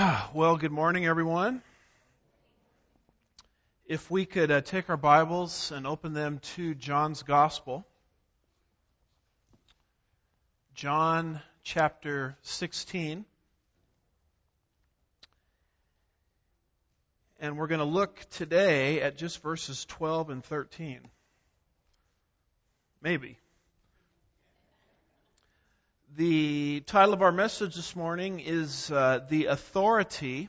Well, good morning, everyone. If we could take our Bibles and open them to John's Gospel, John chapter 16. And we're going to look today at just verses 12 and 13. Maybe. The title of our message this morning is The Authority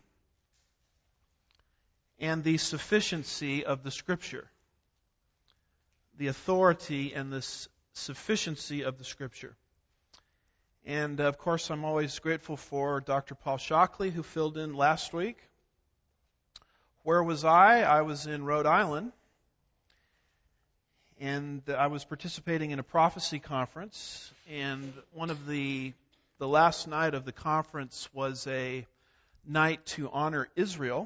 and the Sufficiency of the Scripture. The authority and the sufficiency of the Scripture. And, of course, I'm always grateful for Dr. Paul Shockley, who filled in last week. Where was I? I was in Rhode Island. And I was participating in a prophecy conference, and one of the last night of the conference was a night to honor Israel.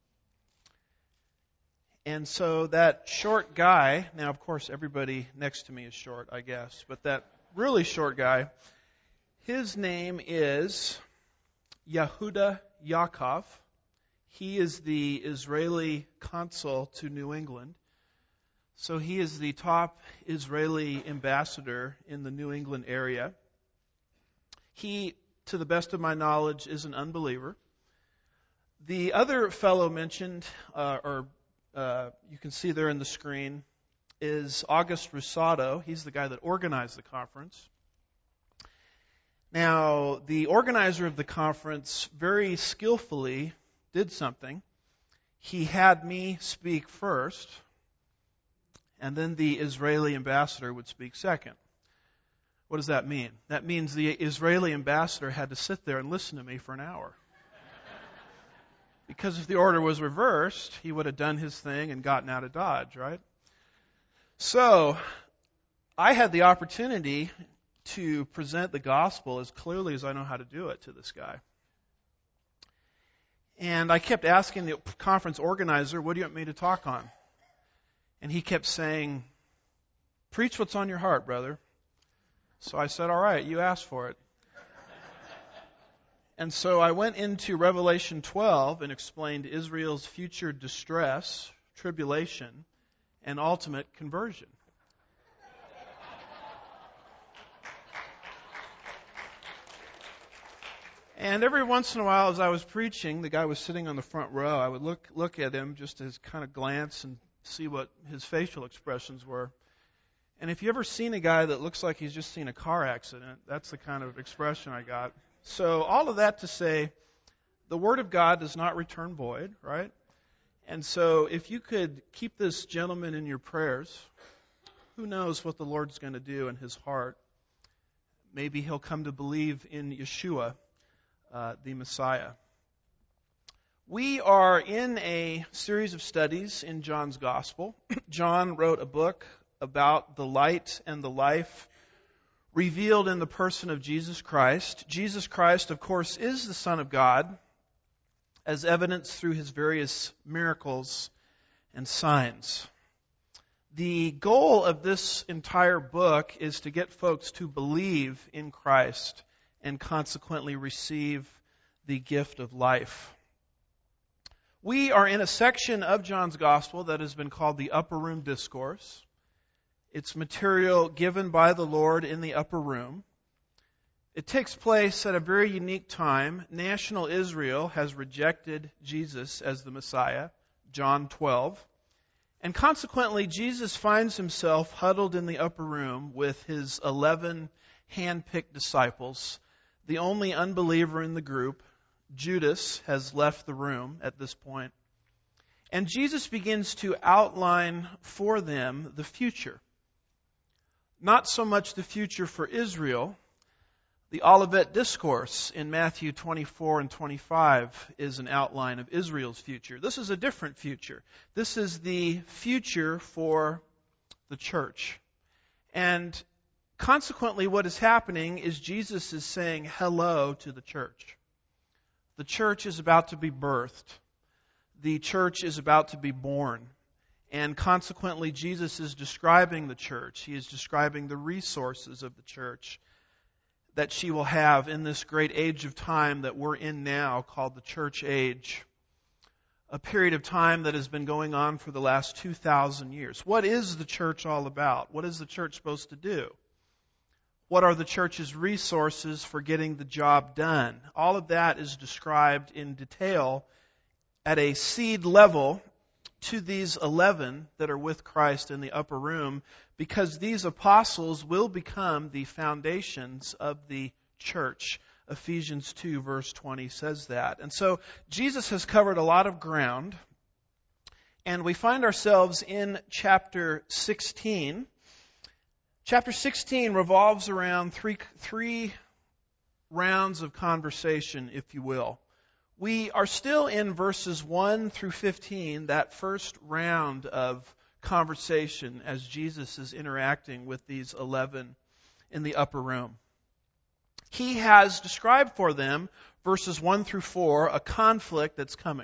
And so that short guy, now of course everybody next to me is short, I guess, but that really short guy, his name is Yehuda Yaakov. He is the Israeli consul to New England. So he is the top Israeli ambassador in the New England area. He, to the best of my knowledge, is an unbeliever. The other fellow mentioned, you can see there in the screen, is August Rosado. He's the guy that organized the conference. Now, the organizer of the conference very skillfully did something. He had me speak first, and then the Israeli ambassador would speak second. What does that mean? That means the Israeli ambassador had to sit there and listen to me for an hour. Because if the order was reversed, he would have done his thing and gotten out of Dodge, right? So, I had the opportunity to present the gospel as clearly as I know how to do it to this guy. And I kept asking the conference organizer, what do you want me to talk on? And he kept saying, preach what's on your heart, brother. So I said, all right, you asked for it. And so I went into Revelation 12 and explained Israel's future distress, tribulation, and ultimate conversion. And every once in a while as I was preaching, the guy was sitting on the front row, I would look at him just to kind of glance and see what his facial expressions were. And if you ever seen a guy that looks like he's just seen a car accident, that's the kind of expression I got. So all of that to say, the Word of God does not return void, right? And so if you could keep this gentleman in your prayers, who knows what the Lord's going to do in his heart. Maybe he'll come to believe in Yeshua, the Messiah. We are in a series of studies in John's Gospel. John wrote a book about the light and the life revealed in the person of Jesus Christ. Jesus Christ, of course, is the Son of God, as evidenced through his various miracles and signs. The goal of this entire book is to get folks to believe in Christ and consequently receive the gift of life. We are in a section of John's Gospel that has been called the Upper Room Discourse. It's material given by the Lord in the upper room. It takes place at a very unique time. National Israel has rejected Jesus as the Messiah, John 12. And consequently, Jesus finds himself huddled in the upper room with his 11 hand-picked disciples. The only unbeliever in the group, Judas, has left the room at this point. And Jesus begins to outline for them the future. Not so much the future for Israel. The Olivet Discourse in Matthew 24 and 25 is an outline of Israel's future. This is a different future. This is the future for the church. And consequently, what is happening is Jesus is saying hello to the church. The church is about to be birthed. The church is about to be born. And consequently, Jesus is describing the church. He is describing the resources of the church. that she will have in this great age of time that we're in now, called the church age. A period of time that has been going on for the last 2,000 years. What is the church all about? What is the church supposed to do? What are the church's resources for getting the job done? All of that is described in detail at a seed level to these 11 that are with Christ in the upper room, because these apostles will become the foundations of the church. Ephesians 2 verse 20 says that. And so Jesus has covered a lot of ground, and we find ourselves in chapter 16. Chapter 16 revolves around three rounds of conversation, if you will. We are still in verses 1 through 15, that first round of conversation as Jesus is interacting with these 11 in the upper room. He has described for them, verses 1 through 4, a conflict that's coming.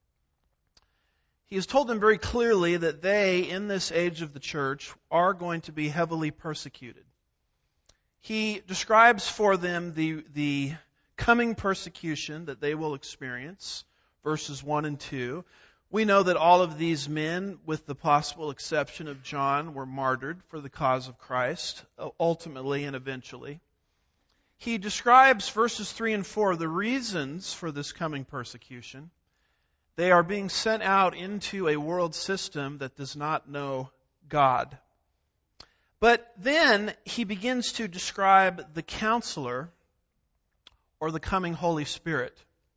He has told them very clearly that they, in this age of the church, are going to be heavily persecuted. He describes for them the coming persecution that they will experience, verses 1 and 2. We know that all of these men, with the possible exception of John, were martyred for the cause of Christ, ultimately and eventually. He describes, verses 3 and 4, the reasons for this coming persecution. They are being sent out into a world system that does not know God. But then he begins to describe the counselor, or the coming Holy Spirit.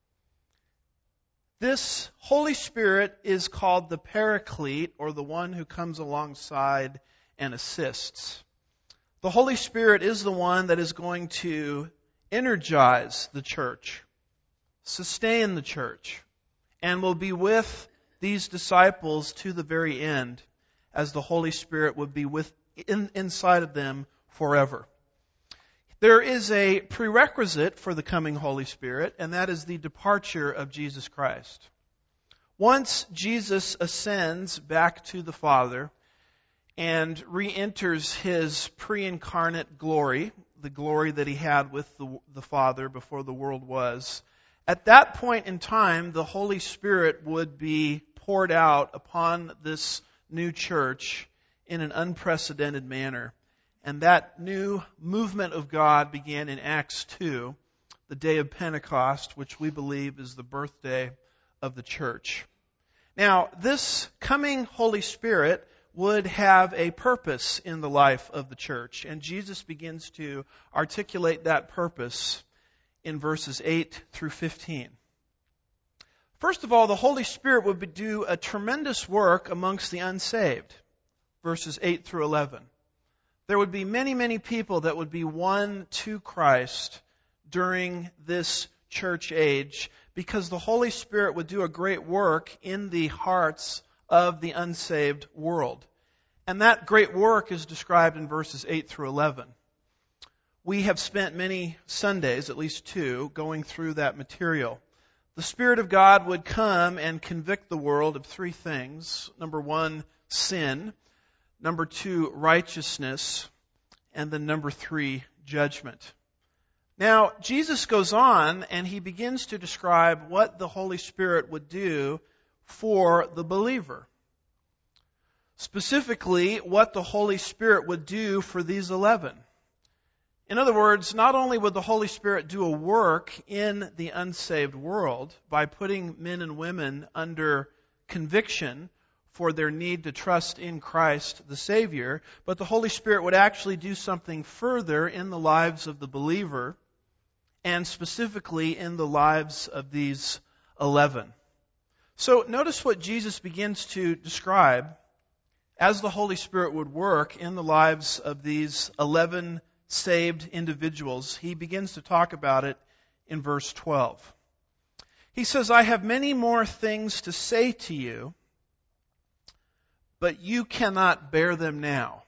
This Holy Spirit is called the Paraclete, or the one who comes alongside and assists. The Holy Spirit is the one that is going to energize the church, sustain the church, and will be with these disciples to the very end, as the Holy Spirit would be inside of them forever. There is a prerequisite for the coming Holy Spirit, and that is the departure of Jesus Christ. Once Jesus ascends back to the Father and re-enters his pre-incarnate glory, the glory that he had with the Father before the world was, at that point in time, the Holy Spirit would be poured out upon this new church in an unprecedented manner. And that new movement of God began in Acts 2, the day of Pentecost, which we believe is the birthday of the church. Now, this coming Holy Spirit would have a purpose in the life of the church, and Jesus begins to articulate that purpose in verses 8 through 15. First of all, the Holy Spirit would do a tremendous work amongst the unsaved, verses 8 through 11. There would be many, many people that would be won to Christ during this church age, because the Holy Spirit would do a great work in the hearts of the unsaved world. And that great work is described in verses 8 through 11. We have spent many Sundays, at least 2, going through that material. The Spirit of God would come and convict the world of 3 things. Number 1, sin. Number 2, righteousness. And then number 3, judgment. Now, Jesus goes on and he begins to describe what the Holy Spirit would do for the believer. Specifically, what the Holy Spirit would do for these 11. In other words, not only would the Holy Spirit do a work in the unsaved world by putting men and women under conviction for their need to trust in Christ the Savior, but the Holy Spirit would actually do something further in the lives of the believer, and specifically in the lives of these 11. So notice what Jesus begins to describe as the Holy Spirit would work in the lives of these 11 saved individuals. He begins to talk about it in verse 12. He says, "I have many more things to say to you, but you cannot bear them now."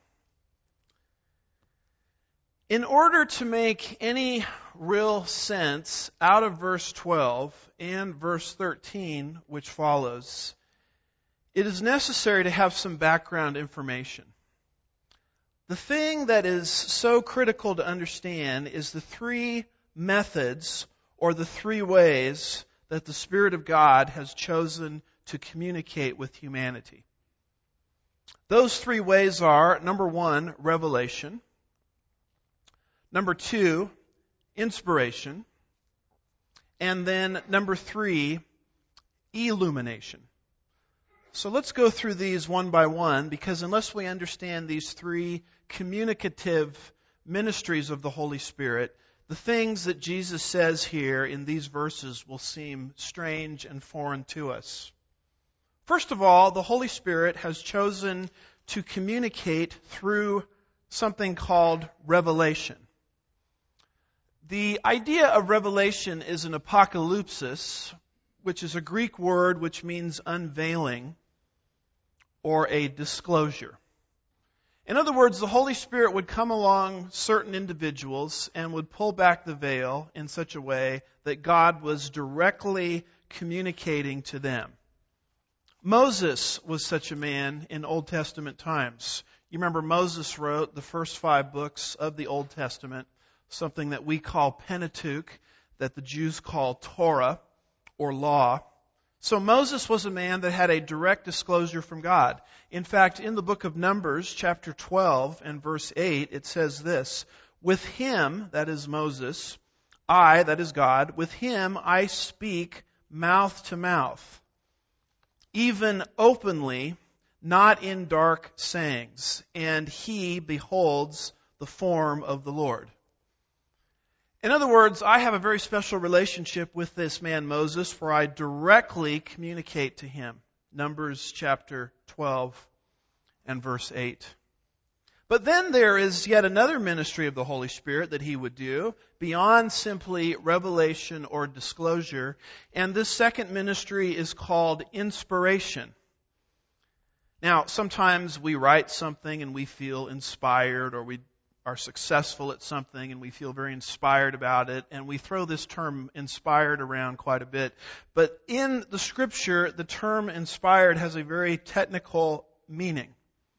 In order to make any real sense out of verse 12 and verse 13, which follows, it is necessary to have some background information. The thing that is so critical to understand is the three methods or the three ways that the Spirit of God has chosen to communicate with humanity. Those three ways are, number one, revelation. Number two, inspiration. And then number three, illumination. So let's go through these one by one, because unless we understand these three communicative ministries of the Holy Spirit, the things that Jesus says here in these verses will seem strange and foreign to us. First of all, the Holy Spirit has chosen to communicate through something called revelation. The idea of revelation is an apocalypsis, which is a Greek word which means unveiling or a disclosure. In other words, the Holy Spirit would come along certain individuals and would pull back the veil in such a way that God was directly communicating to them. Moses was such a man in Old Testament times. You remember Moses wrote the first 5 books of the Old Testament, something that we call Pentateuch, that the Jews call Torah or law. So Moses was a man that had a direct disclosure from God. In fact, in the book of Numbers, chapter 12 and verse 8, it says this, "With him," that is Moses, "I," that is God, "with him I speak mouth to mouth, even openly, not in dark sayings, and he beholds the form of the Lord." In other words, I have a very special relationship with this man Moses, where I directly communicate to him. Numbers chapter 12 and verse 8. But then there is yet another ministry of the Holy Spirit that he would do, beyond simply revelation or disclosure, and this second ministry is called inspiration. Now, sometimes we write something and we feel inspired, or we are successful at something and we feel very inspired about it, and we throw this term inspired around quite a bit. But in the Scripture, the term inspired has a very technical meaning.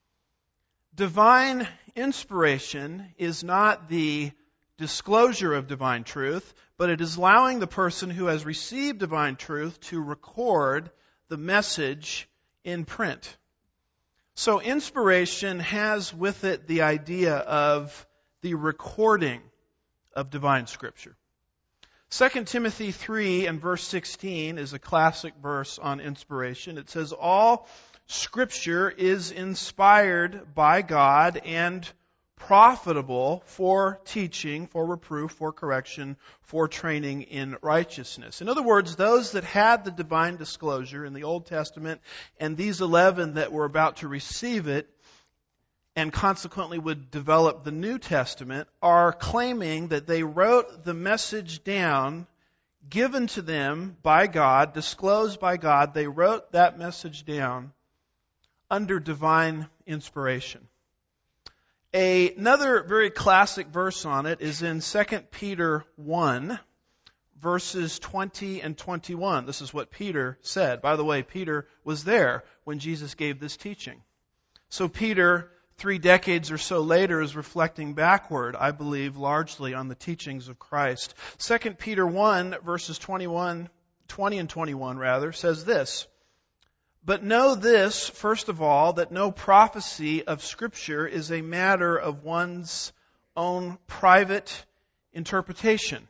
Divine inspiration is not the disclosure of divine truth, but it is allowing the person who has received divine truth to record the message in print. So inspiration has with it the idea of the recording of divine Scripture. 2 Timothy 3 and verse 16 is a classic verse on inspiration. It says, "All Scripture is inspired by God and profitable for teaching, for reproof, for correction, for training in righteousness." In other words, those that had the divine disclosure in the Old Testament and these 11 that were about to receive it and consequently would develop the New Testament are claiming that they wrote the message down given to them by God, disclosed by God. They wrote that message down under divine inspiration. Another very classic verse on it is in 2 Peter 1, verses 20 and 21. This is what Peter said. By the way, Peter was there when Jesus gave this teaching. So Peter, 3 decades or so later, is reflecting backward, I believe, largely on the teachings of Christ. 2 Peter 1, verses 20 and 21, says this, "But know this, first of all, that no prophecy of Scripture is a matter of one's own private interpretation.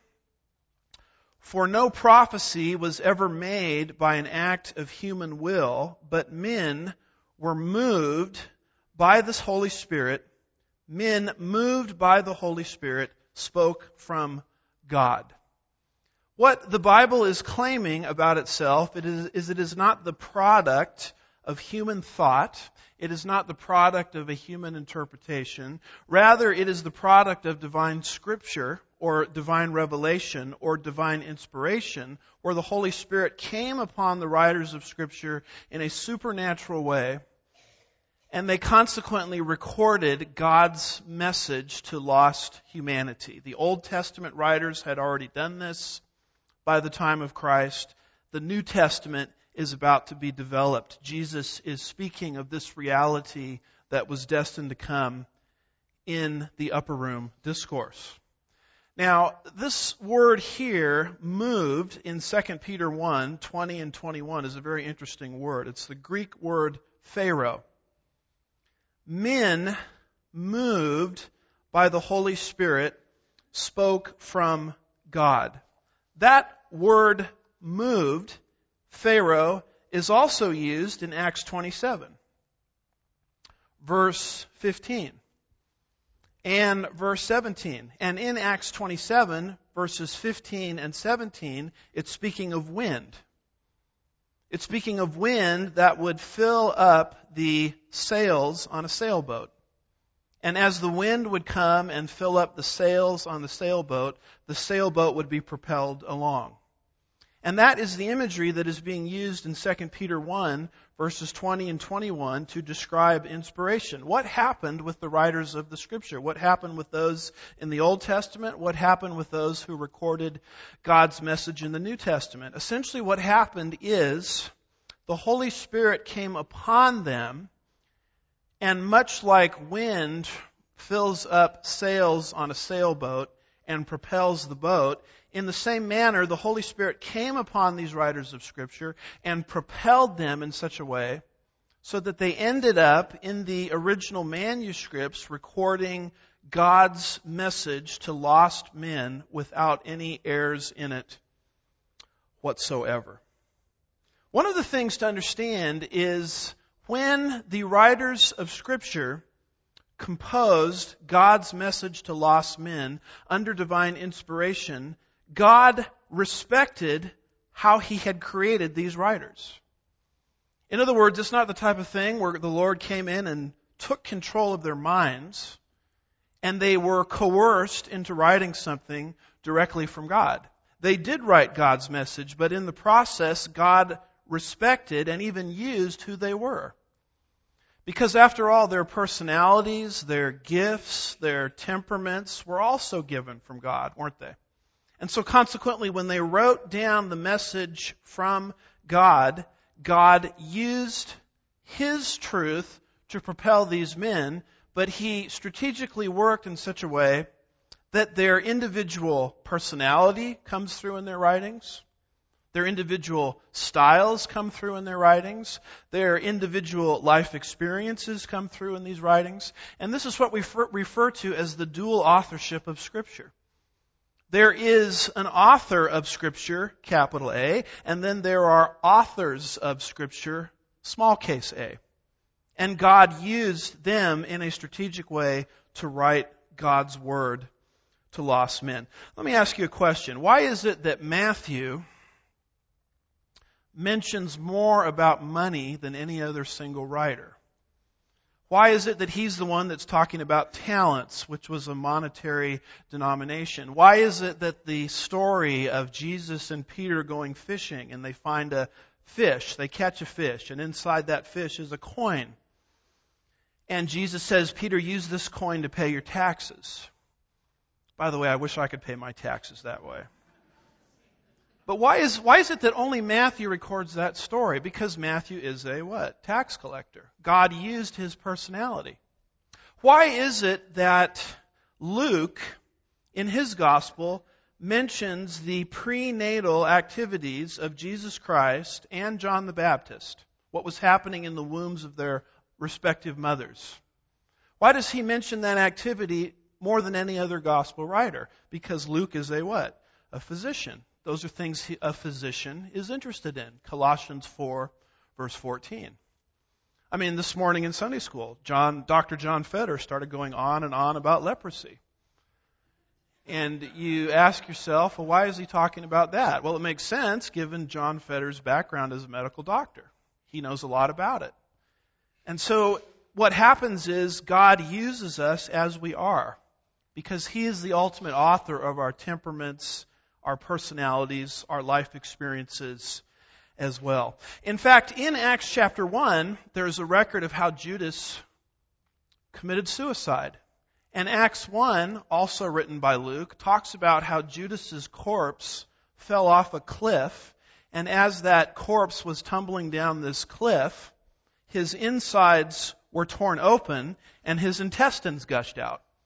For no prophecy was ever made by an act of human will, but men were moved by this Holy Spirit. Men moved by the Holy Spirit spoke from God." What the Bible is claiming about itself it is not the product of human thought. It is not the product of a human interpretation. Rather, it is the product of divine Scripture or divine revelation or divine inspiration, where the Holy Spirit came upon the writers of Scripture in a supernatural way, and they consequently recorded God's message to lost humanity. The Old Testament writers had already done this. By the time of Christ, the New Testament is about to be developed. Jesus is speaking of this reality that was destined to come in the upper room discourse. Now, this word here, moved, in 2 Peter 1, 20 and 21 is a very interesting word. It's the Greek word pharaoh. Men moved by the Holy Spirit spoke from God. That word moved, pharaoh, is also used in Acts 27, verse 15. And verse 17. And in Acts 27, verses 15 and 17, it's speaking of wind. It's speaking of wind that would fill up the sails on a sailboat. And as the wind would come and fill up the sails on the sailboat would be propelled along. And that is the imagery that is being used in 2 Peter 1, verses 20 and 21 to describe inspiration. What happened with the writers of the Scripture? What happened with those in the Old Testament? What happened with those who recorded God's message in the New Testament? Essentially what happened is the Holy Spirit came upon them, and much like wind fills up sails on a sailboat and propels the boat, in the same manner, the Holy Spirit came upon these writers of Scripture and propelled them in such a way so that they ended up in the original manuscripts recording God's message to lost men without any errors in it whatsoever. One of the things to understand is when the writers of Scripture composed God's message to lost men under divine inspiration, God respected how He had created these writers. In other words, it's not the type of thing where the Lord came in and took control of their minds and they were coerced into writing something directly from God. They did write God's message, but in the process, God respected and even used who they were. Because after all, their personalities, their gifts, their temperaments were also given from God, weren't they? And so consequently, when they wrote down the message from God, God used His truth to propel these men, but He strategically worked in such a way that their individual personality comes through in their writings, their individual styles come through in their writings, their individual life experiences come through in these writings, and this is what we refer to as the dual authorship of Scripture. There is an author of Scripture, capital A, and then there are authors of Scripture, small case a. And God used them in a strategic way to write God's Word to lost men. Let me ask you a question. Why is it that Matthew mentions more about money than any other single writer? Why is it that he's the one that's talking about talents, which was a monetary denomination? Why is it that the story of Jesus and Peter going fishing and they find a fish, they catch a fish, and inside that fish is a coin. And Jesus says, Peter, use this coin to pay your taxes. By the way, I wish I could pay my taxes that way. But why is it that only Matthew records that story? Because Matthew is a what? Tax collector. God used his personality. Why is it that Luke, in his gospel, mentions the prenatal activities of Jesus Christ and John the Baptist? What was happening in the wombs of their respective mothers? Why does he mention that activity more than any other gospel writer? Because Luke is a what? A physician. Those are things a physician is interested in. Colossians 4, verse 14. I mean, this morning in Sunday school, Dr. John Feder started going on and on about leprosy. And you ask yourself, well, why is he talking about that? Well, it makes sense given John Feder's background as a medical doctor. He knows a lot about it. And so what happens is God uses us as we are because He is the ultimate author of our temperaments, our personalities, our life experiences as well. In fact, in Acts chapter 1, there's a record of how Judas committed suicide. And Acts 1, also written by Luke, talks about how Judas's corpse fell off a cliff, and as that corpse was tumbling down this cliff, his insides were torn open and his intestines gushed out.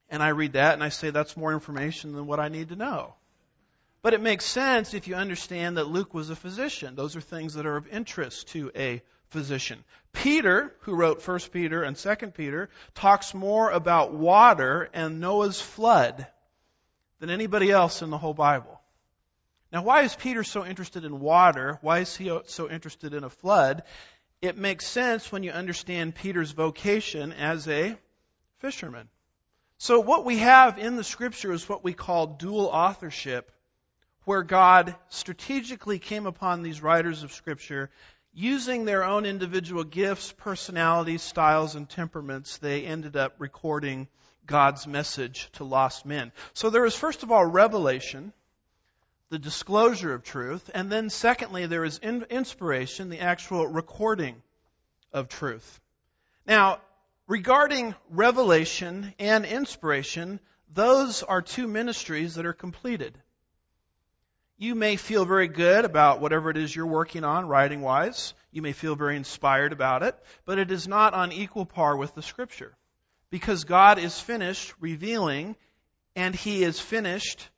And I read that and I say that's more information than what I need to know. But it makes sense if you understand that Luke was a physician. Those are things that are of interest to a physician. Peter, who wrote 1 Peter and 2 Peter, talks more about water and Noah's flood than anybody else in the whole Bible. Now, why is Peter so interested in water? Why is he so interested in a flood? It makes sense when you understand Peter's vocation as a fisherman. So what we have in the Scripture is what we call dual authorship, where God strategically came upon these writers of Scripture using their own individual gifts, personalities, styles, and temperaments. They ended up recording God's message to lost men. So there is, first of all, revelation, the disclosure of truth, and then secondly, there is inspiration, the actual recording of truth. Now, regarding revelation and inspiration, those are two ministries that are completed. You may feel very good about whatever it is you're working on, writing-wise. You may feel very inspired about it, but it is not on equal par with the Scripture. Because God is finished revealing, and He is finished,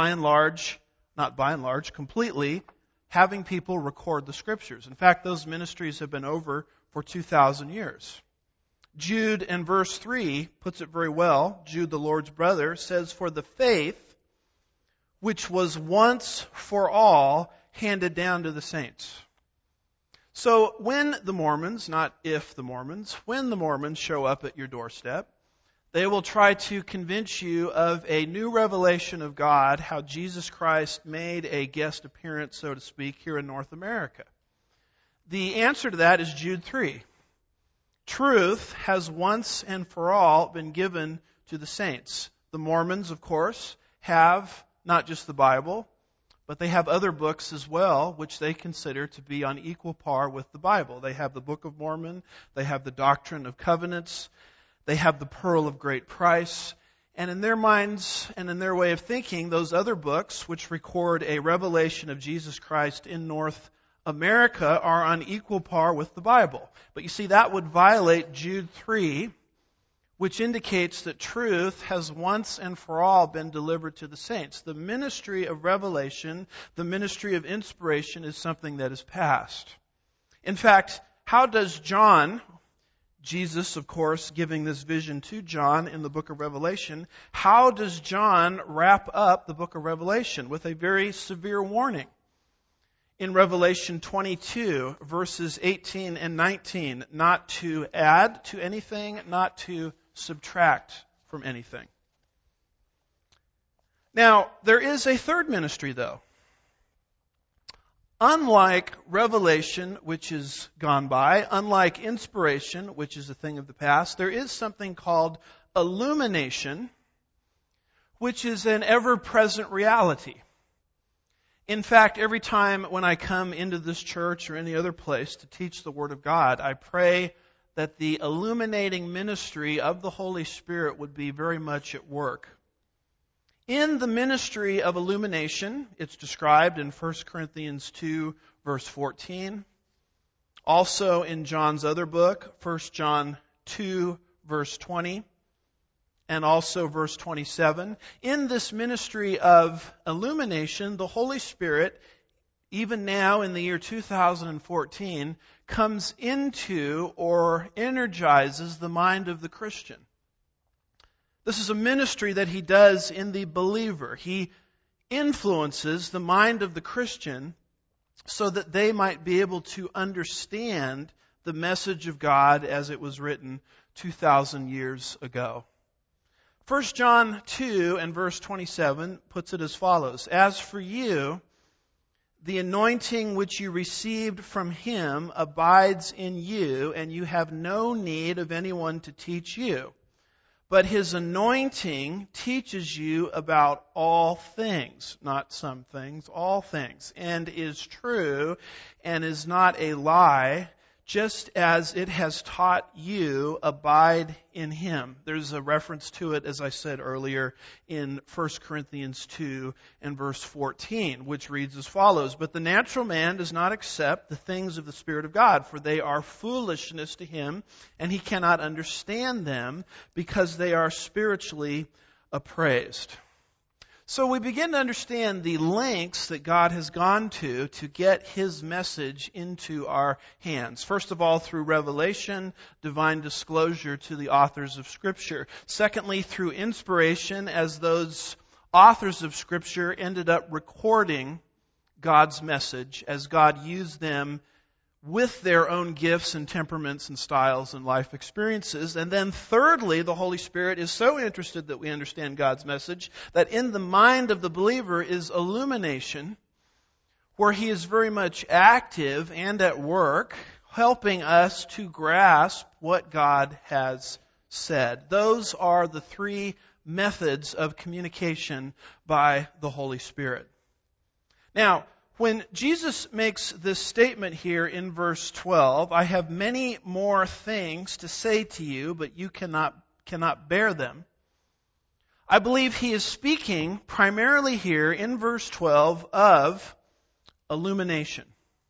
completely, having people record the Scriptures. In fact, those ministries have been over for 2,000 years. Jude in verse 3 puts it very well. Jude, the Lord's brother, says, "For the faith which was once for all handed down to the saints." So when the Mormons, not if the Mormons, when the Mormons show up at your doorstep, they will try to convince you of a new revelation of God, how Jesus Christ made a guest appearance, so to speak, here in North America. The answer to that is Jude 3. Truth has once and for all been given to the saints. The Mormons, of course, have not just the Bible, but they have other books as well, which they consider to be on equal par with the Bible. They have the Book of Mormon, they have the Doctrine of Covenants, they have the Pearl of Great Price, and in their minds and in their way of thinking, those other books, which record a revelation of Jesus Christ in North America, are on equal par with the Bible. But you see, that would violate Jude 3, which indicates that truth has once and for all been delivered to the saints. The ministry of revelation, the ministry of inspiration, is something that is past. In fact, how does John, Jesus, of course, giving this vision to John in the book of Revelation, how does John wrap up the book of Revelation? With a very severe warning. In Revelation 22, verses 18 and 19, not to add to anything, not to subtract from anything. Now, there is a third ministry, though. Unlike revelation, which is gone by, unlike inspiration, which is a thing of the past, there is something called illumination, which is an ever-present reality. In fact, every time when I come into this church or any other place to teach the Word of God, I pray that the illuminating ministry of the Holy Spirit would be very much at work. In the ministry of illumination, it's described in 1 Corinthians 2, verse 14. Also in John's other book, 1 John 2, verse 20. And also verse 27. In this ministry of illumination, the Holy Spirit, even now in the year 2014, comes into or energizes the mind of the Christian. This is a ministry that He does in the believer. He influences the mind of the Christian so that they might be able to understand the message of God as it was written 2,000 years ago. 1 John 2 and verse 27 puts it as follows. As for you, the anointing which you received from Him abides in you, and you have no need of anyone to teach you. But His anointing teaches you about all things, not some things, all things, and is true and is not a lie, just as it has taught you, abide in Him. There's a reference to it, as I said earlier, in 1 Corinthians 2 and verse 14, which reads as follows, "But the natural man does not accept the things of the Spirit of God, for they are foolishness to him, and he cannot understand them, because they are spiritually appraised." So we begin to understand the lengths that God has gone to get His message into our hands. First of all, through revelation, divine disclosure to the authors of Scripture. Secondly, through inspiration, as those authors of Scripture ended up recording God's message as God used them with their own gifts and temperaments and styles and life experiences. And then thirdly, the Holy Spirit is so interested that we understand God's message that in the mind of the believer is illumination, where He is very much active and at work, helping us to grasp what God has said. Those are the three methods of communication by the Holy Spirit. Now, when Jesus makes this statement here in verse 12, "I have many more things to say to you, but you cannot bear them," I believe He is speaking primarily here in verse 12 of illumination.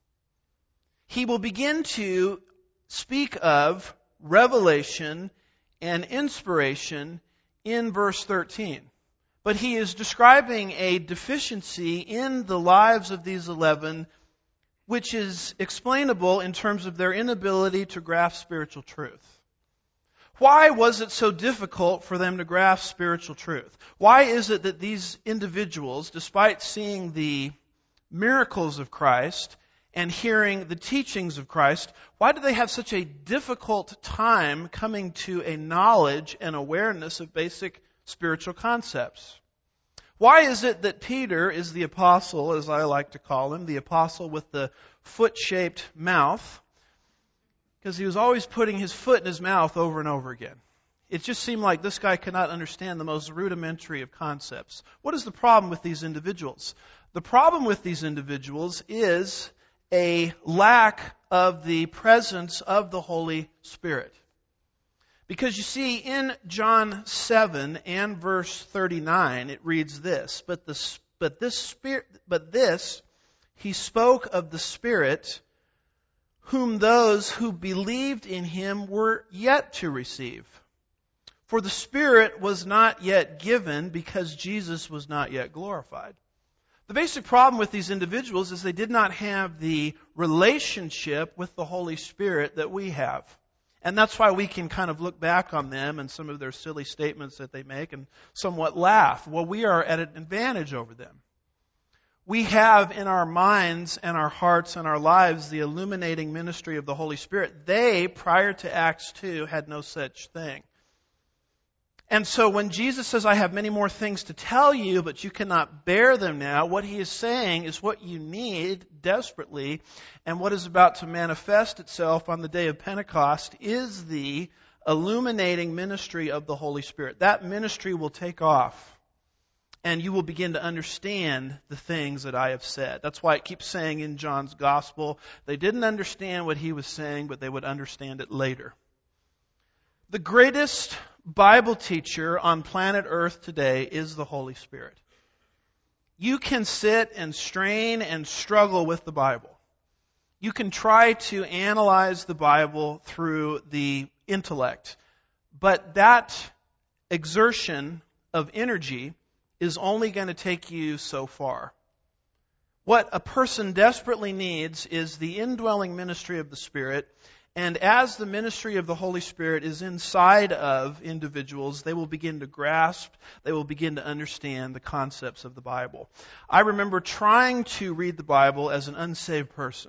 He will begin to speak of revelation and inspiration in verse 13. But He is describing a deficiency in the lives of these 11, which is explainable in terms of their inability to grasp spiritual truth. Why was it so difficult for them to grasp spiritual truth? Why is it that these individuals, despite seeing the miracles of Christ and hearing the teachings of Christ, why do they have such a difficult time coming to a knowledge and awareness of basic spiritual concepts? Why is it that Peter is the apostle, as I like to call him, the apostle with the foot-shaped mouth? Because he was always putting his foot in his mouth over and over again. It just seemed like this guy could not understand the most rudimentary of concepts. What is the problem with these individuals? The problem with these individuals is a lack of the presence of the Holy Spirit. Because you see, in John 7 and verse 39, it reads this, But this He spoke of the Spirit, whom those who believed in Him were yet to receive. For the Spirit was not yet given, because Jesus was not yet glorified. The basic problem with these individuals is they did not have the relationship with the Holy Spirit that we have. And that's why we can kind of look back on them and some of their silly statements that they make and somewhat laugh. Well, we are at an advantage over them. We have in our minds and our hearts and our lives the illuminating ministry of the Holy Spirit. They, prior to Acts 2, had no such thing. And so when Jesus says, "I have many more things to tell you, but you cannot bear them now," what He is saying is what you need desperately, and what is about to manifest itself on the day of Pentecost is the illuminating ministry of the Holy Spirit. That ministry will take off, and you will begin to understand the things that I have said. That's why it keeps saying in John's Gospel, they didn't understand what he was saying, but they would understand it later. The greatest Bible teacher on planet Earth today is the Holy Spirit. You can sit and strain and struggle with the Bible. You can try to analyze the Bible through the intellect, but that exertion of energy is only going to take you so far. What a person desperately needs is the indwelling ministry of the Spirit. And as the ministry of the Holy Spirit is inside of individuals, they will begin to grasp, they will begin to understand the concepts of the Bible. I remember trying to read the Bible as an unsaved person.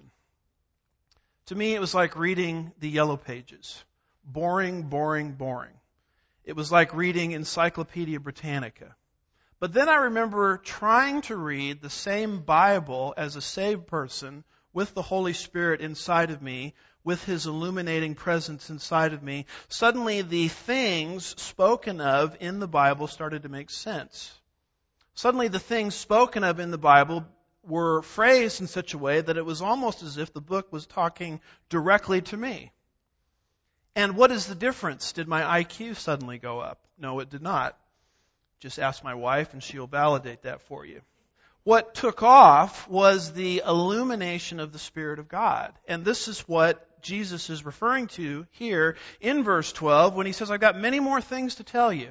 To me, it was like reading the Yellow Pages. Boring, boring, boring. It was like reading Encyclopedia Britannica. But then I remember trying to read the same Bible as a saved person with the Holy Spirit inside of me, with His illuminating presence inside of me. Suddenly the things spoken of in the Bible started to make sense. Suddenly the things spoken of in the Bible were phrased in such a way that it was almost as if the book was talking directly to me. And what is the difference? Did my IQ suddenly go up? No, it did not. Just ask my wife and she'll validate that for you. What took off was the illumination of the Spirit of God. And this is what Jesus is referring to here in verse 12 when he says, I've got many more things to tell you,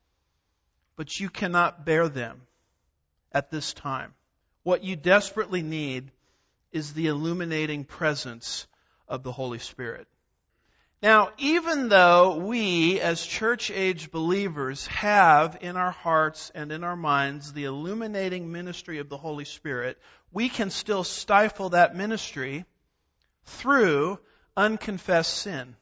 but you cannot bear them at this time. What you desperately need is the illuminating presence of the Holy Spirit. Now, even though we as church-age believers have in our hearts and in our minds the illuminating ministry of the Holy Spirit, we can still stifle that ministry through unconfessed sin.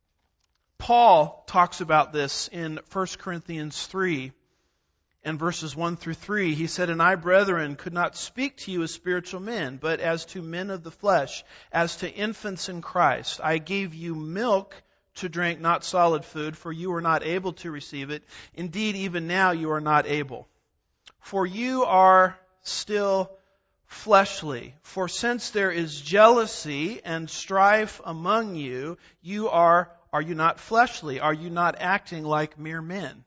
Paul talks about this in 1 Corinthians 3 and verses 1 through 3. He said, And I, brethren, could not speak to you as spiritual men, but as to men of the flesh, as to infants in Christ. I gave you milk to drink, not solid food, for you were not able to receive it. Indeed, even now you are not able. For you are still fleshly. For since there is jealousy and strife among you, are you not fleshly? Are you not acting like mere men?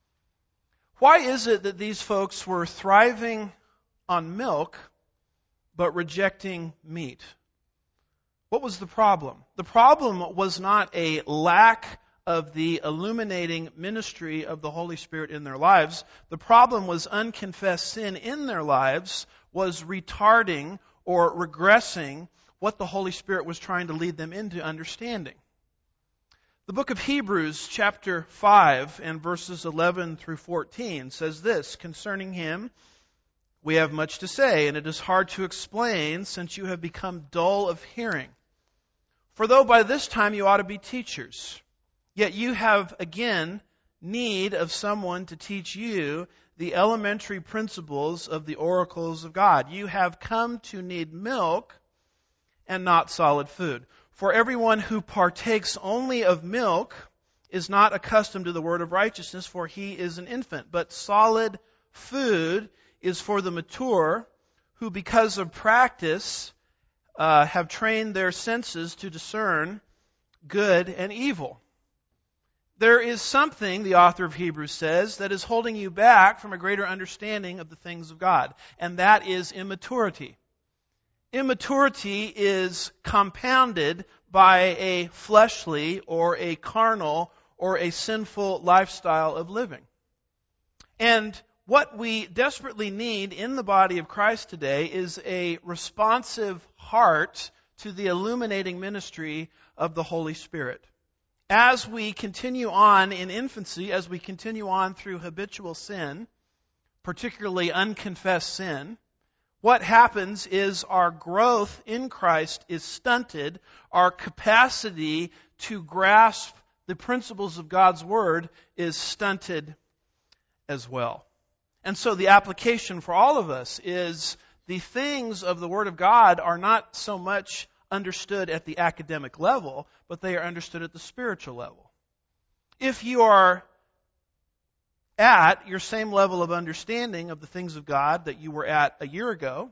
Why is it that these folks were thriving on milk but rejecting meat? What was the problem? The problem was not a lack of the illuminating ministry of the Holy Spirit in their lives. The problem was unconfessed sin in their lives was retarding or regressing what the Holy Spirit was trying to lead them into understanding. The book of Hebrews, chapter 5, and verses 11 through 14 says this, Concerning him, we have much to say, and it is hard to explain since you have become dull of hearing. For though by this time you ought to be teachers, yet you have again need of someone to teach you the elementary principles of the oracles of God. You have come to need milk and not solid food. For everyone who partakes only of milk is not accustomed to the word of righteousness, for he is an infant. But solid food is for the mature, who because of practice have trained their senses to discern good and evil. There is something, the author of Hebrews says, that is holding you back from a greater understanding of the things of God, and that is immaturity. Immaturity is compounded by a fleshly or a carnal or a sinful lifestyle of living. And what we desperately need in the body of Christ today is a responsive heart to the illuminating ministry of the Holy Spirit. As we continue on in infancy, as we continue on through habitual sin, particularly unconfessed sin, what happens is our growth in Christ is stunted. Our capacity to grasp the principles of God's Word is stunted as well. And so the application for all of us is the things of the Word of God are not so much understood at the academic level, but they are understood at the spiritual level. If you are at your same level of understanding of the things of God that you were at a year ago,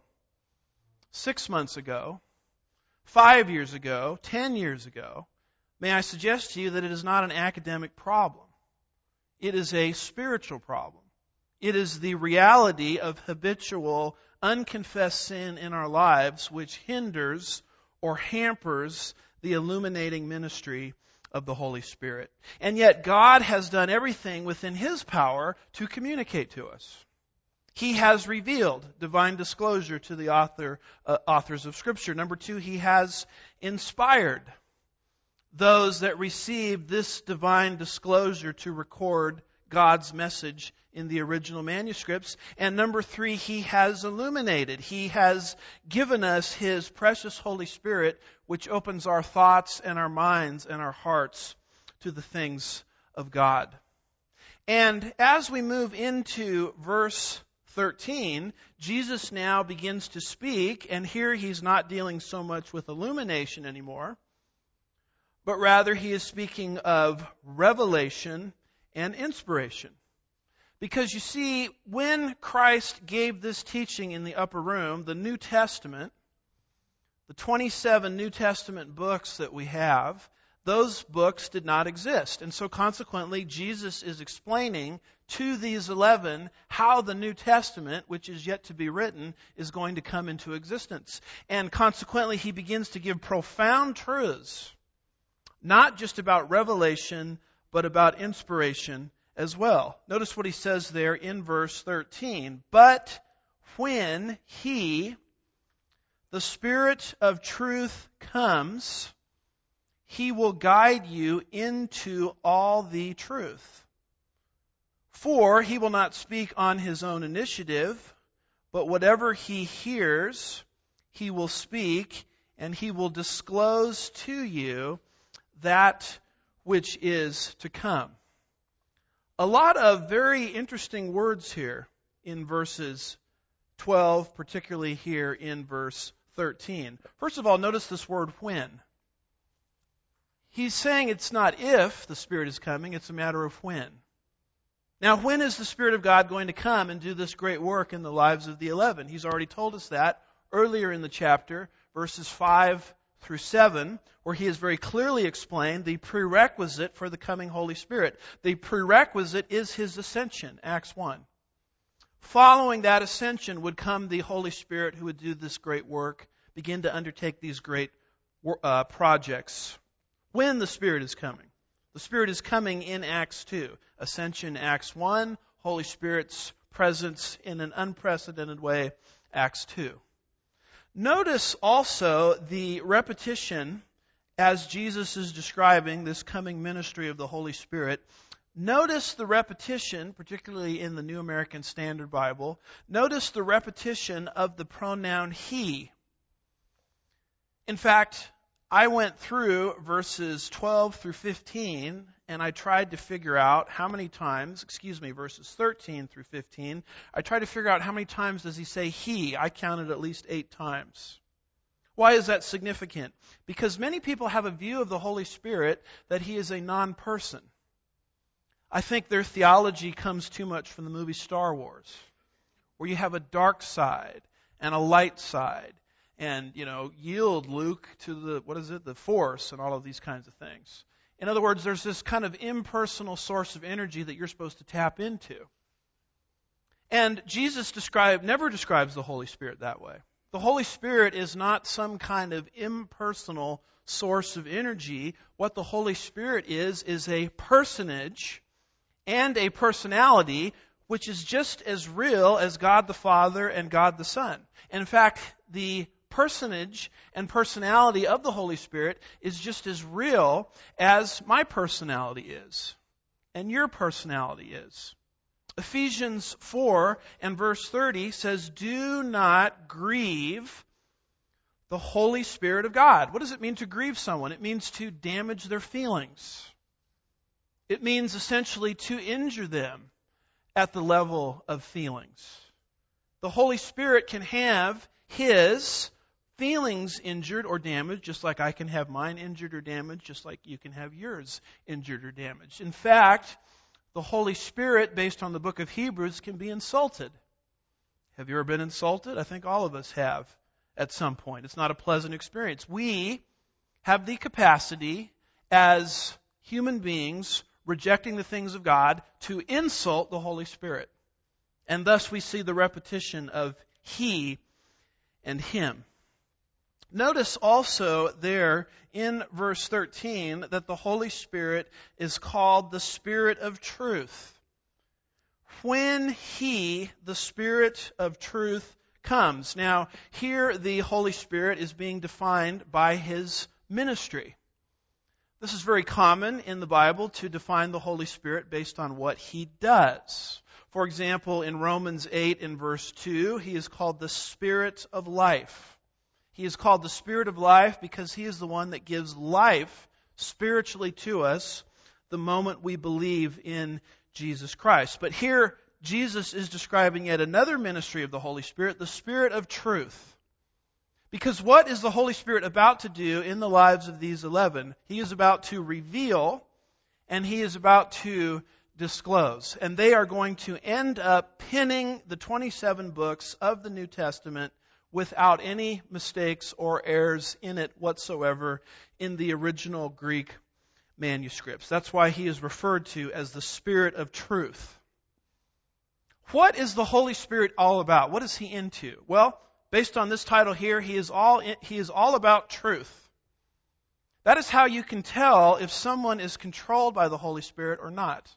6 months ago, 5 years ago, 10 years ago, may I suggest to you that it is not an academic problem. It is a spiritual problem. It is the reality of habitual, unconfessed sin in our lives which hinders or hampers the illuminating ministry of the Holy Spirit. And yet God has done everything within His power to communicate to us. He has revealed divine disclosure to the authors of Scripture. Number 2, He has inspired those that received this divine disclosure to record God's message in the original manuscripts. And number 3, He has illuminated. He has given us His precious Holy Spirit, which opens our thoughts and our minds and our hearts to the things of God. And as we move into verse 13, Jesus now begins to speak, and here He's not dealing so much with illumination anymore, but rather He is speaking of revelation and inspiration. Because you see, when Christ gave this teaching in the upper room, the New Testament, the 27 New Testament books that we have, those books did not exist. And so consequently, Jesus is explaining to these 11 how the New Testament, which is yet to be written, is going to come into existence. And consequently, he begins to give profound truths, not just about revelation, but about inspiration as well. Notice what he says there in verse 13. But when he, the Spirit of truth, comes, he will guide you into all the truth. For he will not speak on his own initiative, but whatever he hears, he will speak, and he will disclose to you that which is to come. A lot of very interesting words here in verses 12, particularly here in verse 13. First of all, notice this word when. He's saying it's not if the Spirit is coming, it's a matter of when. Now, when is the Spirit of God going to come and do this great work in the lives of the 11? He's already told us that earlier in the chapter, verses 5 through 7, where he has very clearly explained the prerequisite for the coming Holy Spirit. The prerequisite is his ascension, Acts 1. Following that ascension would come the Holy Spirit who would do this great work, begin to undertake these great projects. When the Spirit is coming. The Spirit is coming in Acts 2. Ascension, Acts 1. Holy Spirit's presence in an unprecedented way, Acts 2. Notice also the repetition as Jesus is describing this coming ministry of the Holy Spirit. Notice the repetition, particularly in the New American Standard Bible. Notice the repetition of the pronoun he. In fact, I went through verses 12 through 15, and I tried to figure out how many times, verses 13 through 15, I tried to figure out how many times does he say he. I counted at least 8 times. Why is that significant? Because many people have a view of the Holy Spirit that he is a non-person. I think their theology comes too much from the movie Star Wars, where you have a dark side and a light side. And, yield, Luke, to the Force and all of these kinds of things. In other words, there's this kind of impersonal source of energy that you're supposed to tap into. And Jesus never describes the Holy Spirit that way. The Holy Spirit is not some kind of impersonal source of energy. What the Holy Spirit is a personage and a personality which is just as real as God the Father and God the Son. In fact, the personage and personality of the Holy Spirit is just as real as my personality is and your personality is. Ephesians 4 and verse 30 says, "Do not grieve the Holy Spirit of God." What does it mean to grieve someone? It means to damage their feelings. It means essentially to injure them at the level of feelings. The Holy Spirit can have his feelings injured or damaged, just like I can have mine injured or damaged, just like you can have yours injured or damaged. In fact, the Holy Spirit, based on the book of Hebrews, can be insulted. Have you ever been insulted? I think all of us have at some point. It's not a pleasant experience. We have the capacity as human beings rejecting the things of God to insult the Holy Spirit. And thus we see the repetition of he and him. Notice also there in verse 13 that the Holy Spirit is called the Spirit of truth. When he, the Spirit of truth, comes. Now, here the Holy Spirit is being defined by his ministry. This is very common in the Bible to define the Holy Spirit based on what he does. For example, in Romans 8 in verse 2, he is called the Spirit of life. He is called the Spirit of life because he is the one that gives life spiritually to us the moment we believe in Jesus Christ. But here, Jesus is describing yet another ministry of the Holy Spirit, the Spirit of truth. Because what is the Holy Spirit about to do in the lives of these 11? He is about to reveal and he is about to disclose. And they are going to end up pinning the 27 books of the New Testament without any mistakes or errors in it whatsoever in the original Greek manuscripts. That's why he is referred to as the Spirit of truth. What is the Holy Spirit all about? What is he into? Well, based on this title here, he is all about truth. That is how you can tell if someone is controlled by the Holy Spirit or not.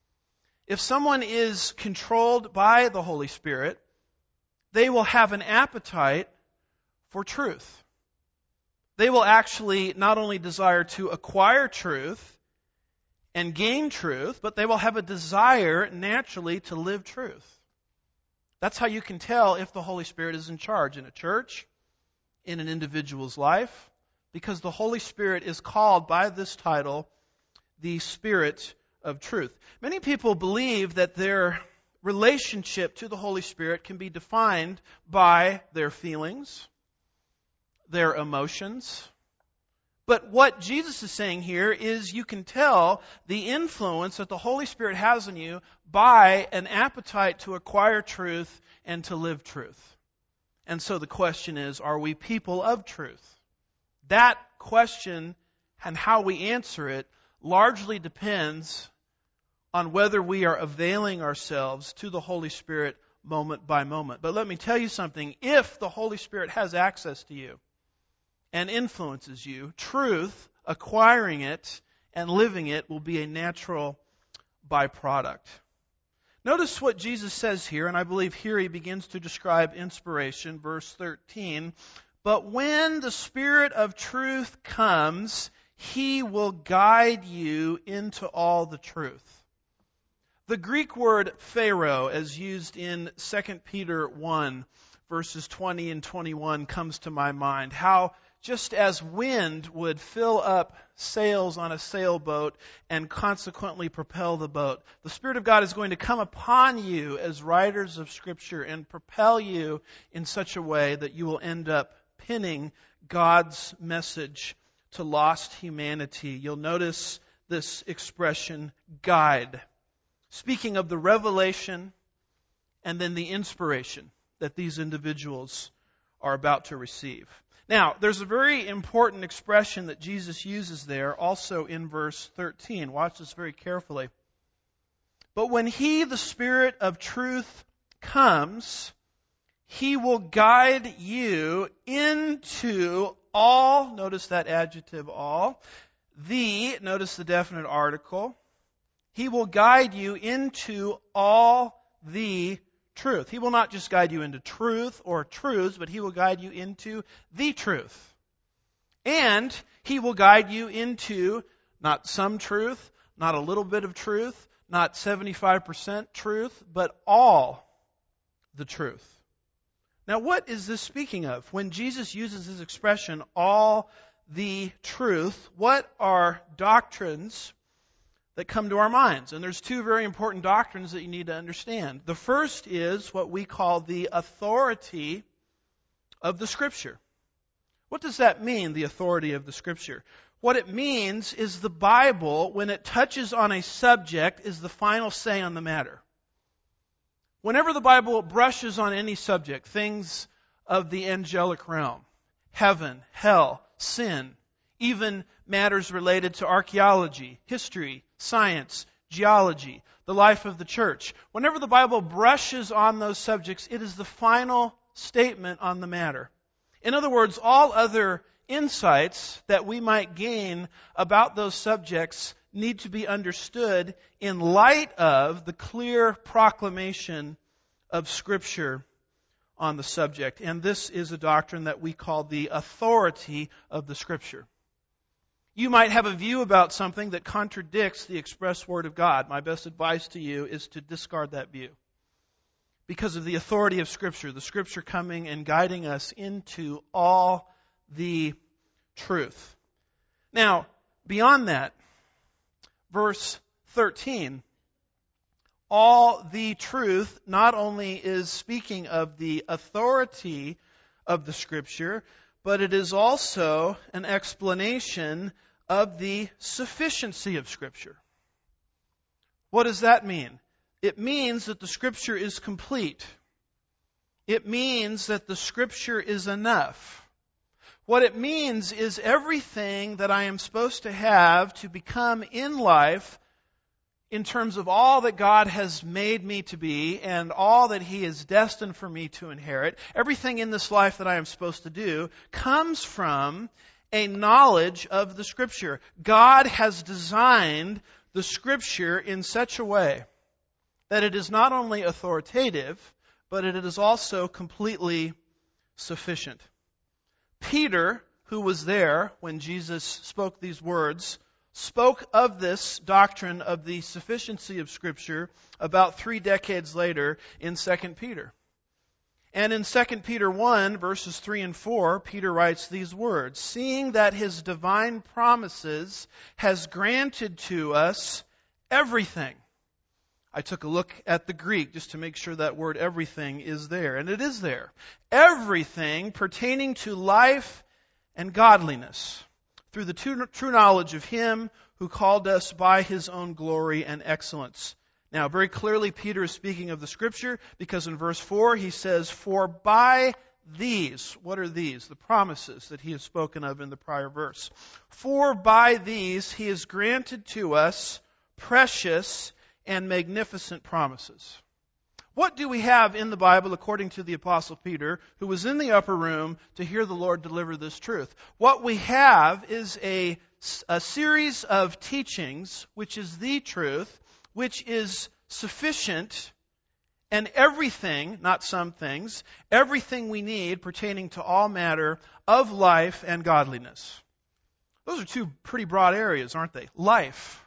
If someone is controlled by the Holy Spirit, they will have an appetite for truth. They will actually not only desire to acquire truth and gain truth, but they will have a desire naturally to live truth. That's how you can tell if the Holy Spirit is in charge in a church, in an individual's life, because the Holy Spirit is called by this title the Spirit of truth. Many people believe that their relationship to the Holy Spirit can be defined by their feelings, their emotions. But what Jesus is saying here is you can tell the influence that the Holy Spirit has on you by an appetite to acquire truth and to live truth. And so the question is, are we people of truth? That question and how we answer it largely depends on whether we are availing ourselves to the Holy Spirit moment by moment. But let me tell you something. If the Holy Spirit has access to you and influences you, truth, acquiring it and living it will be a natural byproduct. Notice what Jesus says here, and I believe here he begins to describe inspiration, verse 13. But when the Spirit of truth comes, He will guide you into all the truth. The Greek word pharaoh, as used in 2 Peter 1, verses 20 and 21, comes to my mind. How just as wind would fill up sails on a sailboat and consequently propel the boat, the Spirit of God is going to come upon you as writers of Scripture and propel you in such a way that you will end up pinning God's message to lost humanity. You'll notice this expression, guide, speaking of the revelation and then the inspiration that these individuals are about to receive. Now, there's a very important expression that Jesus uses there also in verse 13. Watch this very carefully. But when He, the Spirit of truth, comes, He will guide you into all, notice that adjective all, notice the definite article. He will guide you into all the truth. He will not just guide you into truth or truths, but He will guide you into the truth. And He will guide you into not some truth, not a little bit of truth, not 75% truth, but all the truth. Now, what is this speaking of? When Jesus uses this expression, all the truth, what are doctrines that come to our minds? And there's two very important doctrines that you need to understand. The first is what we call the authority of the Scripture. What does that mean, the authority of the Scripture? What it means is the Bible, when it touches on a subject, is the final say on the matter. Whenever the Bible brushes on any subject, things of the angelic realm, heaven, hell, sin, even matters related to archaeology, history, science, geology, the life of the church. Whenever the Bible brushes on those subjects, it is the final statement on the matter. In other words, all other insights that we might gain about those subjects need to be understood in light of the clear proclamation of Scripture on the subject. And this is a doctrine that we call the authority of the Scripture. You might have a view about something that contradicts the express Word of God. My best advice to you is to discard that view, because of the authority of Scripture, the Scripture coming and guiding us into all the truth. Now, beyond that, verse 13, all the truth not only is speaking of the authority of the Scripture, but it is also an explanation of the sufficiency of Scripture. What does that mean? It means that the Scripture is complete. It means that the Scripture is enough. What it means is everything that I am supposed to have to become in life in terms of all that God has made me to be and all that He is destined for me to inherit, everything in this life that I am supposed to do comes from a knowledge of the Scripture. God has designed the Scripture in such a way that it is not only authoritative, but it is also completely sufficient. Peter, who was there when Jesus spoke these words, spoke of this doctrine of the sufficiency of Scripture about 3 decades later in 2 Peter. And in 2 Peter 1, verses 3 and 4, Peter writes these words, "Seeing that His divine promises has granted to us everything." I took a look at the Greek just to make sure that word everything is there, and it is there. Everything pertaining to life and godliness, through the true knowledge of Him who called us by His own glory and excellence. Now, very clearly, Peter is speaking of the Scripture, because in verse 4 he says, "For by these," what are these? The promises that he has spoken of in the prior verse. "For by these He has granted to us precious and magnificent promises." What do we have in the Bible according to the Apostle Peter, who was in the upper room to hear the Lord deliver this truth? What we have is a series of teachings, which is the truth, which is sufficient, and everything, not some things, everything we need pertaining to all matter of life and godliness. Those are 2 pretty broad areas, aren't they? Life,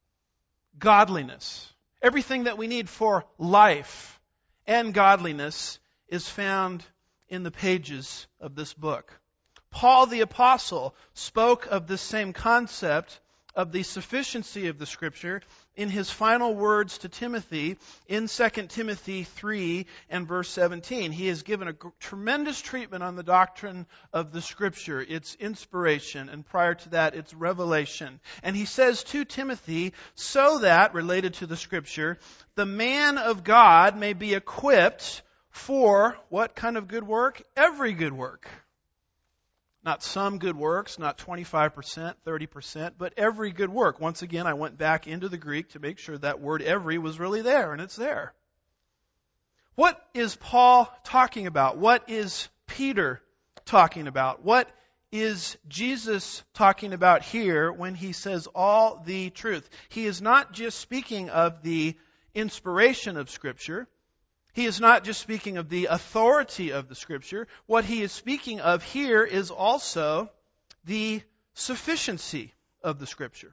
godliness. Everything that we need for life and godliness is found in the pages of this book. Paul the Apostle spoke of this same concept of the sufficiency of the Scripture in his final words to Timothy in 2 Timothy 3 and verse 17. He has given a tremendous treatment on the doctrine of the Scripture, its inspiration, and prior to that, its revelation. And he says to Timothy, so that, related to the Scripture, the man of God may be equipped for what kind of good work? Every good work. Not some good works, not 25%, 30%, but every good work. Once again, I went back into the Greek to make sure that word every was really there, and it's there. What is Paul talking about? What is Peter talking about? What is Jesus talking about here when he says all the truth? He is not just speaking of the inspiration of Scripture. He is not just speaking of the authority of the Scripture. What he is speaking of here is also the sufficiency of the Scripture.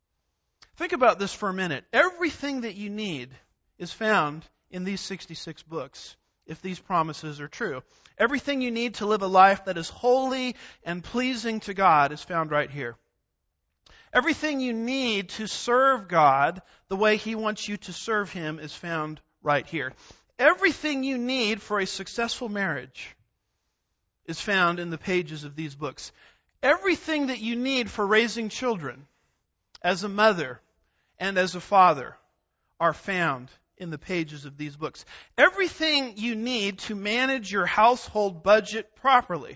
Think about this for a minute. Everything that you need is found in these 66 books, if these promises are true. Everything you need to live a life that is holy and pleasing to God is found right here. Everything you need to serve God the way He wants you to serve Him is found right here. Everything you need for a successful marriage is found in the pages of these books. Everything that you need for raising children as a mother and as a father are found in the pages of these books. Everything you need to manage your household budget properly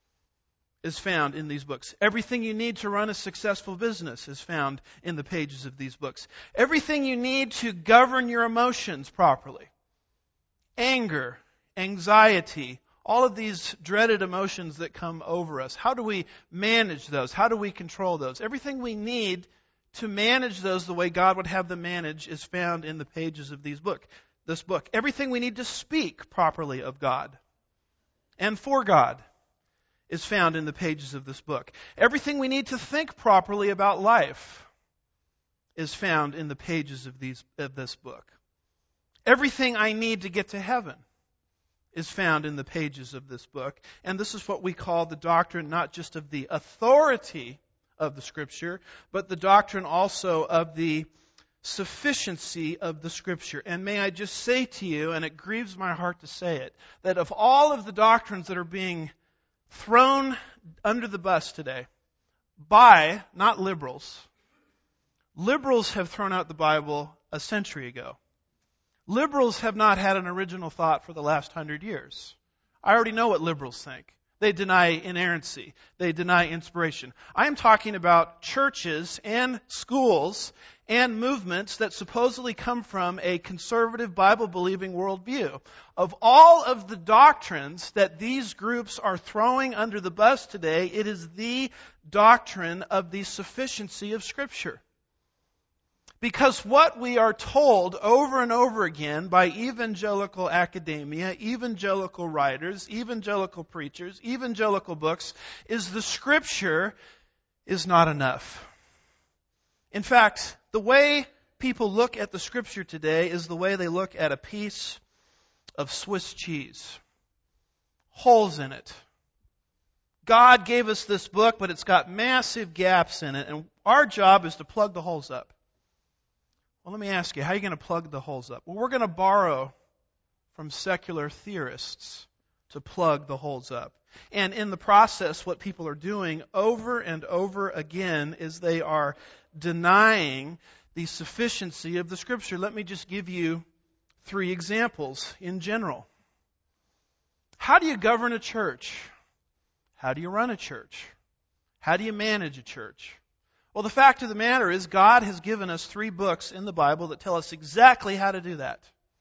is found in these books. Everything you need to run a successful business is found in the pages of these books. Everything you need to govern your emotions properly, anger, anxiety, all of these dreaded emotions that come over us. How do we manage those? How do we control those? Everything we need to manage those the way God would have them managed is found in the pages of this book. Everything we need to speak properly of God and for God is found in the pages of this book. Everything we need to think properly about life is found in the pages of this book. Everything I need to get to heaven is found in the pages of this book. And this is what we call the doctrine not just of the authority of the Scripture, but the doctrine also of the sufficiency of the Scripture. And may I just say to you, and it grieves my heart to say it, that of all of the doctrines that are being thrown under the bus today by, not liberals, liberals have thrown out the Bible a century ago. Liberals have not had an original thought for the last 100 years. I already know what liberals think. They deny inerrancy. They deny inspiration. I am talking about churches and schools and movements that supposedly come from a conservative Bible-believing worldview. Of all of the doctrines that these groups are throwing under the bus today, it is the doctrine of the sufficiency of Scripture. Because what we are told over and over again by evangelical academia, evangelical writers, evangelical preachers, evangelical books, is the Scripture is not enough. In fact, the way people look at the Scripture today is the way they look at a piece of Swiss cheese. Holes in it. God gave us this book, but it's got massive gaps in it, and our job is to plug the holes up. Well, let me ask you, how are you going to plug the holes up? Well, we're going to borrow from secular theorists to plug the holes up. And in the process, what people are doing over and over again is they are denying the sufficiency of the Scripture. Let me just give you 3 examples in general. How do you govern a church? How do you run a church? How do you manage a church? Well, the fact of the matter is God has given us 3 books in the Bible that tell us exactly how to do that.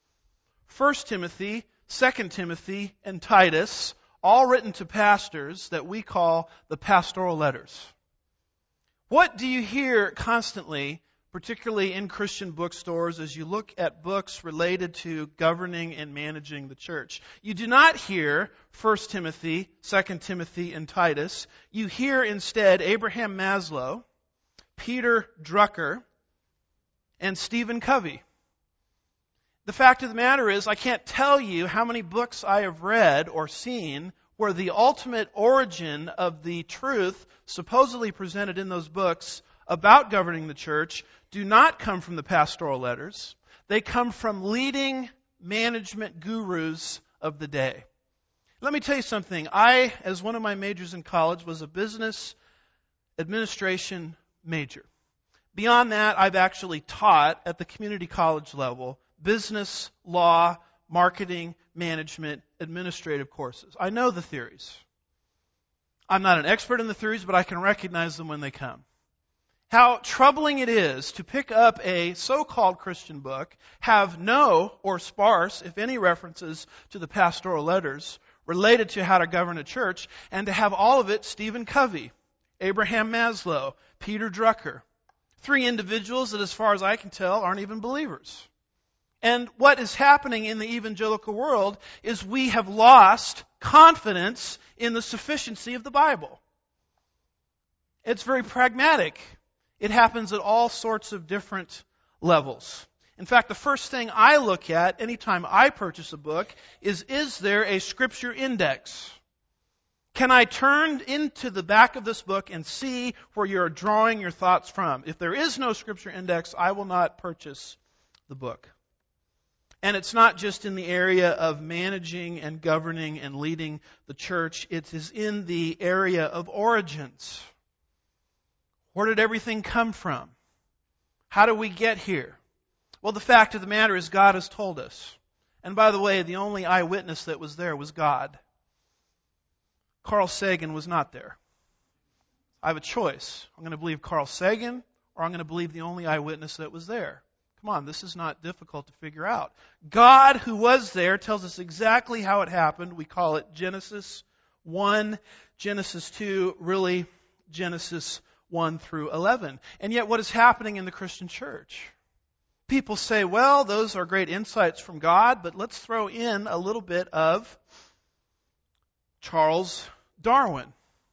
1 Timothy, 2 Timothy, and Titus, all written to pastors that we call the pastoral letters. What do you hear constantly, particularly in Christian bookstores, as you look at books related to governing and managing the church? You do not hear 1 Timothy, 2 Timothy, and Titus. You hear instead Abraham Maslow, Peter Drucker, and Stephen Covey. The fact of the matter is, I can't tell you how many books I have read or seen where the ultimate origin of the truth supposedly presented in those books about governing the church do not come from the pastoral letters. They come from leading management gurus of the day. Let me tell you something. I, as one of my majors in college, was a business administration major. Beyond that, I've actually taught at the community college level business, law, marketing, management, administrative courses. I know the theories. I'm not an expert in the theories, but I can recognize them when they come. How troubling it is to pick up a so-called Christian book, have no or sparse, if any, references to the pastoral letters related to how to govern a church, and to have all of it Stephen Covey, Abraham Maslow, Peter Drucker. 3 individuals that, as far as I can tell, aren't even believers. And what is happening in the evangelical world is we have lost confidence in the sufficiency of the Bible. It's very pragmatic. It happens at all sorts of different levels. In fact, the first thing I look at anytime I purchase a book is there a Scripture index? Can I turn into the back of this book and see where you're drawing your thoughts from? If there is no Scripture index, I will not purchase the book. And it's not just in the area of managing and governing and leading the church. It is in the area of origins. Where did everything come from? How do we get here? Well, the fact of the matter is God has told us. And by the way, the only eyewitness that was there was God. Carl Sagan was not there. I have a choice. I'm going to believe Carl Sagan, or I'm going to believe the only eyewitness that was there. Come on, this is not difficult to figure out. God, who was there, tells us exactly how it happened. We call it Genesis 1, Genesis 2, really Genesis 1 through 11. And yet what is happening in the Christian church? People say, well, those are great insights from God, but let's throw in a little bit of Charles Darwin,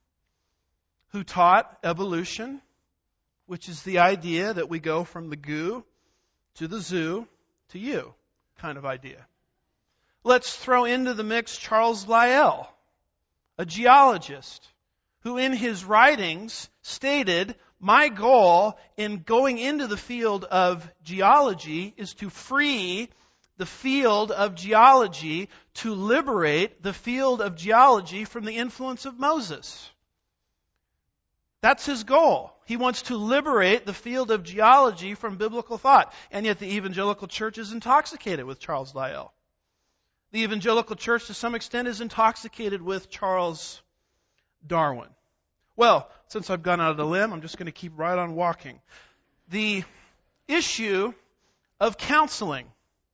who taught evolution, which is the idea that we go from the goo to the zoo to you kind of idea. Let's throw into the mix Charles Lyell, a geologist, who in his writings stated, my goal in going into the field of geology is to free the field of geology, to liberate the field of geology from the influence of Moses. That's his goal. He wants to liberate the field of geology from biblical thought. And yet the evangelical church is intoxicated with Charles Lyell. The evangelical church, to some extent, is intoxicated with Charles Darwin. Well, since I've gone out of the limb, I'm just going to keep right on walking. The issue of counseling.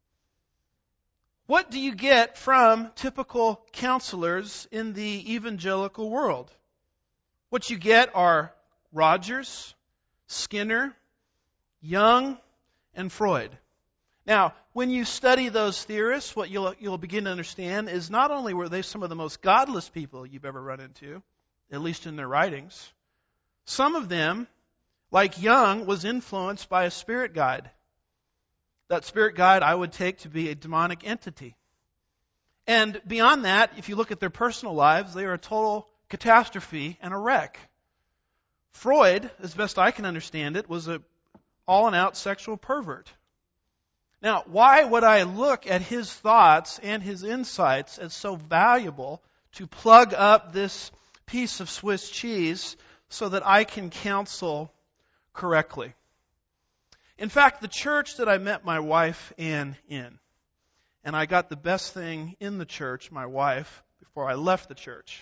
What do you get from typical counselors in the evangelical world? What you get are Rogers, Skinner, Jung, and Freud. Now, when you study those theorists, what you'll begin to understand is not only were they some of the most godless people you've ever run into, at least in their writings, some of them, like Jung, was influenced by a spirit guide. That spirit guide I would take to be a demonic entity. And beyond that, if you look at their personal lives, they are a total catastrophe and a wreck. Freud, as best I can understand it, was an all-and-out sexual pervert. Now, why would I look at his thoughts and his insights as so valuable to plug up this piece of Swiss cheese so that I can counsel correctly? In fact, the church that I met my wife Ann in, and I got the best thing in the church, my wife, before I left the church.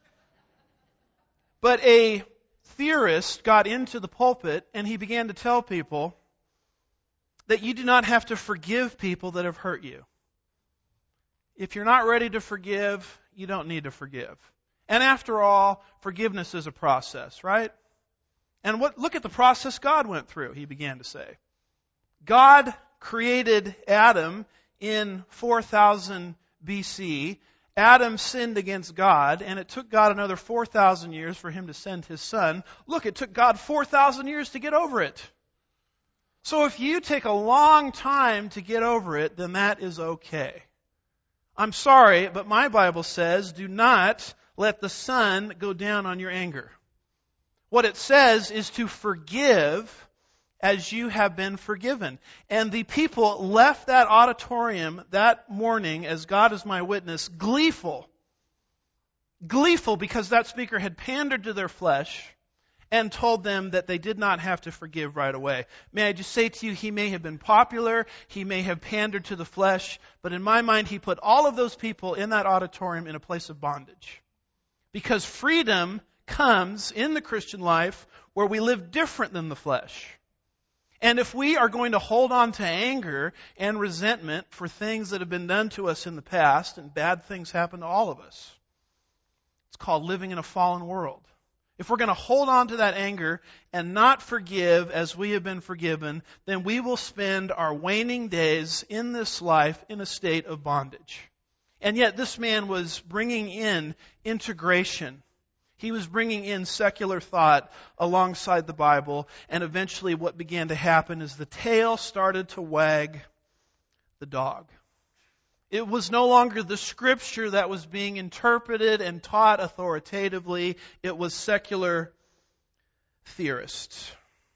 But a theorist got into the pulpit and he began to tell people that you do not have to forgive people that have hurt you. If you're not ready to forgive, you don't need to forgive. And after all, forgiveness is a process, right? And look at the process God went through, he began to say. God created Adam in 4000 BC. Adam sinned against God, and it took God another 4,000 years for him to send his son. Look, it took God 4,000 years to get over it. So if you take a long time to get over it, then that is okay. I'm sorry, but my Bible says, do not let the sun go down on your anger. What it says is to forgive as you have been forgiven. And the people left that auditorium that morning, as God is my witness, gleeful. Gleeful because that speaker had pandered to their flesh and told them that they did not have to forgive right away. May I just say to you, he may have been popular, he may have pandered to the flesh, but in my mind he put all of those people in that auditorium in a place of bondage. Because freedom comes in the Christian life where we live different than the flesh. And if we are going to hold on to anger and resentment for things that have been done to us in the past, and bad things happen to all of us, it's called living in a fallen world. If we're going to hold on to that anger and not forgive as we have been forgiven, then we will spend our waning days in this life in a state of bondage. And yet this man was bringing in integration. He was bringing in secular thought alongside the Bible, and eventually what began to happen is the tail started to wag the dog. It was no longer the Scripture that was being interpreted and taught authoritatively. It was secular theorists.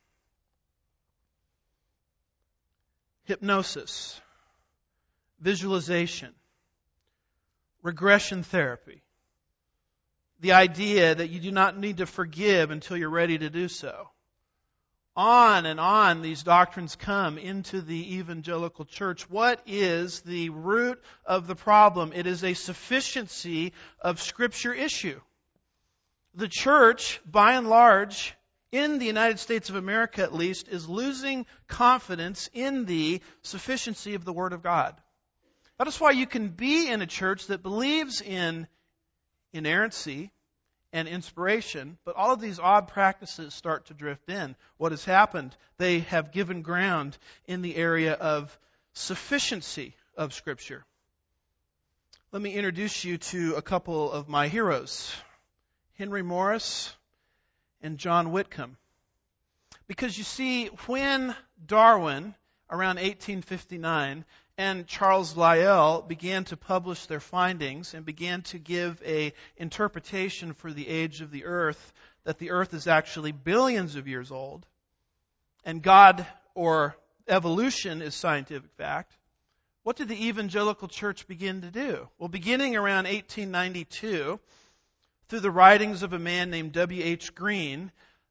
Hypnosis, visualization, regression therapy. The idea that you do not need to forgive until you're ready to do so. On and on these doctrines come into the evangelical church. What is the root of the problem? It is a sufficiency of Scripture issue. The church, by and large, in the United States of America at least, is losing confidence in the sufficiency of the Word of God. That is why you can be in a church that believes in inerrancy and inspiration, but all of these odd practices start to drift in. What has happened? They have given ground in the area of sufficiency of Scripture. Let me introduce you to a couple of my heroes, Henry Morris and John Whitcomb. Because you see, when Darwin, around 1859, and Charles Lyell began to publish their findings and began to give an interpretation for the age of the earth, that the earth is actually billions of years old, and God or evolution is scientific fact, what did the evangelical church begin to do? Well, beginning around 1892, through the writings of a man named W.H. Green,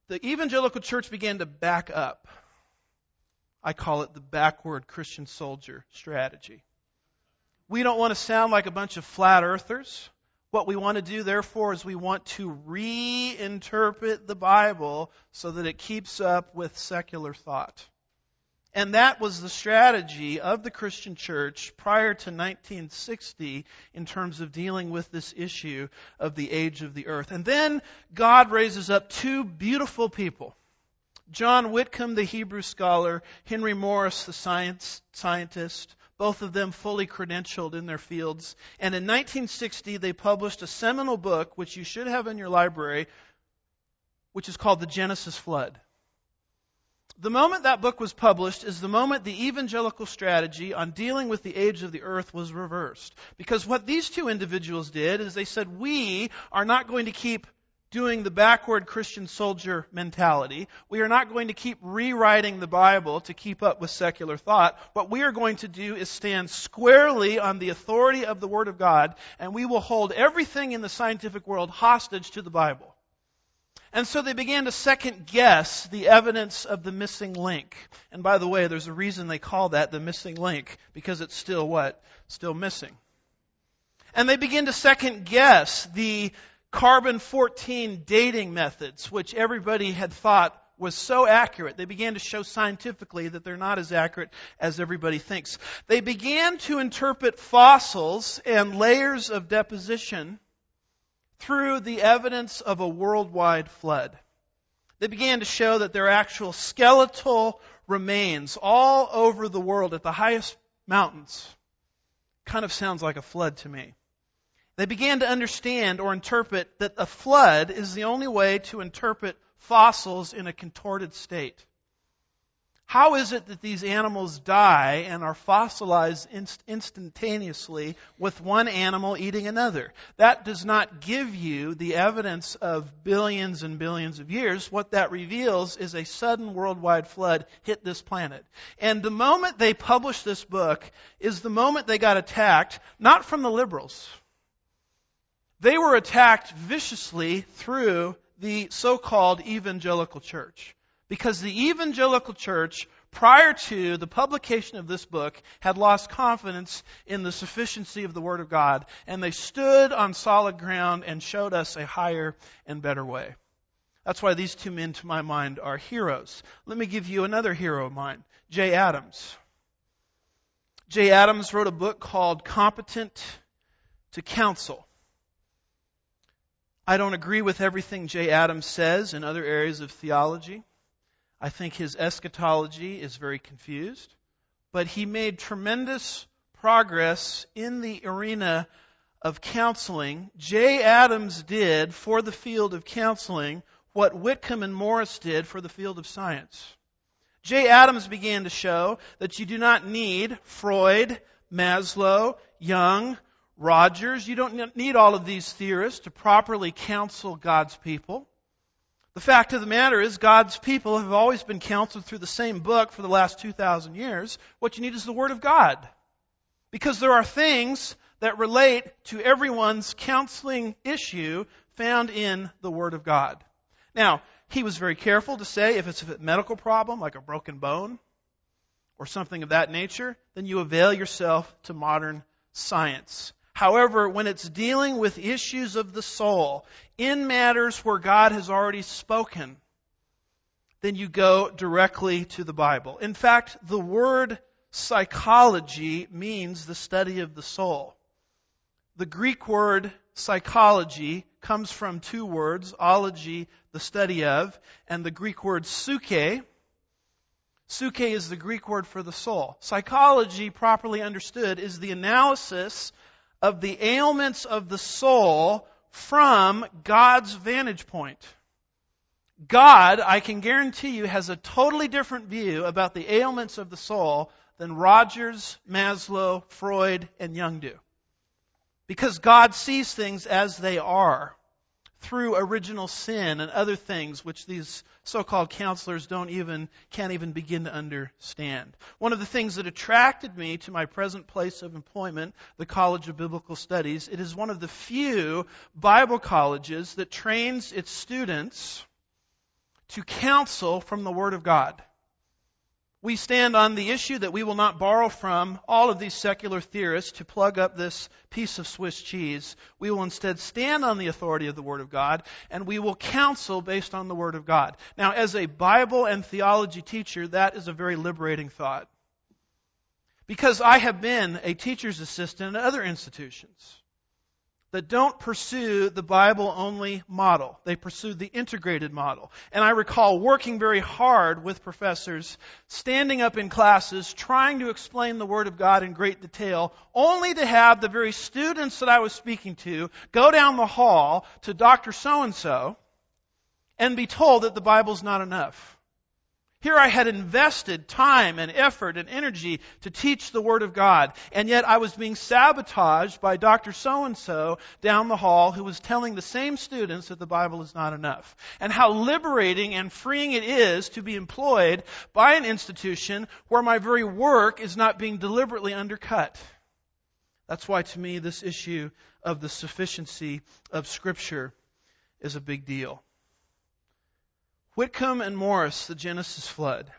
the evangelical church began to back up. I call it the backward Christian soldier strategy. We don't want to sound like a bunch of flat earthers. What we want to do, therefore, is we want to reinterpret the Bible so that it keeps up with secular thought. And that was the strategy of the Christian church prior to 1960 in terms of dealing with this issue of the age of the earth. And then God raises up two beautiful people. John Whitcomb, the Hebrew scholar, Henry Morris, the scientist, both of them fully credentialed in their fields. And in 1960, they published a seminal book, which you should have in your library, which is called The Genesis Flood. The moment that book was published is the moment the evangelical strategy on dealing with the age of the earth was reversed. Because what these two individuals did is they said, we are not going to keep doing the backward Christian soldier mentality. We are not going to keep rewriting the Bible to keep up with secular thought. What we are going to do is stand squarely on the authority of the Word of God, and we will hold everything in the scientific world hostage to the Bible. And so they began to second guess the evidence of the missing link. And by the way, there's a reason they call that the missing link, because it's still what? Still missing. And they began to second guess the carbon-14 dating methods, which everybody had thought was so accurate. They began to show scientifically that they're not as accurate as everybody thinks. They began to interpret fossils and layers of deposition through the evidence of a worldwide flood. They began to show that there are actual skeletal remains all over the world at the highest mountains. Kind of sounds like a flood to me. They began to understand or interpret that a flood is the only way to interpret fossils in a contorted state. How is it that these animals die and are fossilized instantaneously with one animal eating another? That does not give you the evidence of billions and billions of years. What that reveals is a sudden worldwide flood hit this planet. And the moment they published this book is the moment they got attacked, not from the liberals. They were attacked viciously through the so-called evangelical church. Because the evangelical church, prior to the publication of this book, had lost confidence in the sufficiency of the Word of God. And they stood on solid ground and showed us a higher and better way. That's why these two men, to my mind, are heroes. Let me give you another hero of mine, Jay Adams. Jay Adams wrote a book called Competent to Counsel. I don't agree with everything Jay Adams says in other areas of theology. I think his eschatology is very confused. But he made tremendous progress in the arena of counseling. Jay Adams did for the field of counseling what Whitcomb and Morris did for the field of science. Jay Adams began to show that you do not need Freud, Maslow, Jung, Rogers. You don't need all of these theorists to properly counsel God's people. The fact of the matter is God's people have always been counseled through the same book for the last 2,000 years. What you need is the Word of God. Because there are things that relate to everyone's counseling issue found in the Word of God. Now, he was very careful to say if it's a medical problem like a broken bone or something of that nature, then you avail yourself to modern science. However, when it's dealing with issues of the soul, in matters where God has already spoken, then you go directly to the Bible. In fact, the word psychology means the study of the soul. The Greek word psychology comes from two words, ology, the study of, and the Greek word psyche. Psyche is the Greek word for the soul. Psychology, properly understood, is the analysis of the ailments of the soul from God's vantage point. God, I can guarantee you, has a totally different view about the ailments of the soul than Rogers, Maslow, Freud, and Jung do. Because God sees things as they are through original sin and other things which these so-called counselors can't even begin to understand. One of the things that attracted me to my present place of employment, the College of Biblical Studies, it is one of the few Bible colleges that trains its students to counsel from the Word of God. We stand on the issue that we will not borrow from all of these secular theorists to plug up this piece of Swiss cheese. We will instead stand on the authority of the Word of God, and we will counsel based on the Word of God. Now, as a Bible and theology teacher, that is a very liberating thought. Because I have been a teacher's assistant at other institutions that don't pursue the Bible-only model. They pursue the integrated model. And I recall working very hard with professors, standing up in classes, trying to explain the Word of God in great detail, only to have the very students that I was speaking to go down the hall to Dr. So-and-so and be told that the Bible's not enough. Here I had invested time and effort and energy to teach the Word of God, and yet I was being sabotaged by Dr. So-and-so down the hall who was telling the same students that the Bible is not enough. And how liberating and freeing it is to be employed by an institution where my very work is not being deliberately undercut. That's why to me this issue of the sufficiency of Scripture is a big deal. Whitcomb and Morris, the Genesis flood.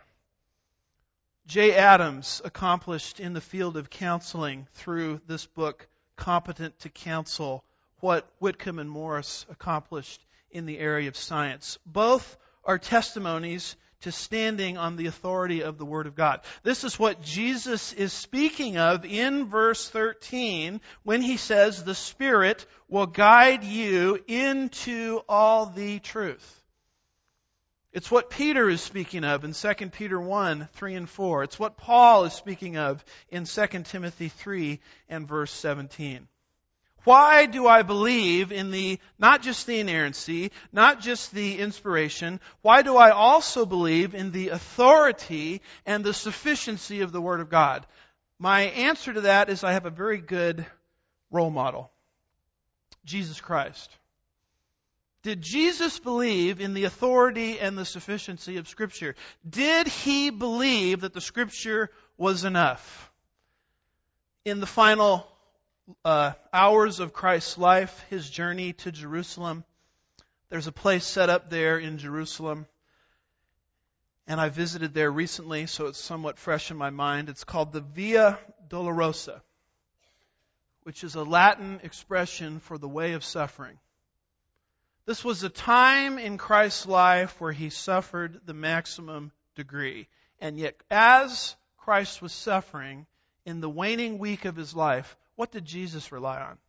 J. Adams accomplished in the field of counseling through this book, Competent to Counsel, what Whitcomb and Morris accomplished in the area of science. Both are testimonies to standing on the authority of the Word of God. This is what Jesus is speaking of in verse 13 when he says, "The Spirit will guide you into all the truth." It's what Peter is speaking of in 2 Peter 1, 3 and 4. It's what Paul is speaking of in 2 Timothy 3 and verse 17. Why do I believe in not just the inerrancy, not just the inspiration, why do I also believe in the authority and the sufficiency of the Word of God? My answer to that is I have a very good role model. Jesus Christ. Did Jesus believe in the authority and the sufficiency of Scripture? Did he believe that the Scripture was enough? In the final hours of Christ's life, his journey to Jerusalem, there's a place set up there in Jerusalem, and I visited there recently, so it's somewhat fresh in my mind. It's called the Via Dolorosa, which is a Latin expression for the way of suffering. This was a time in Christ's life where he suffered the maximum degree. And yet, as Christ was suffering in the waning week of his life, what did Jesus rely on?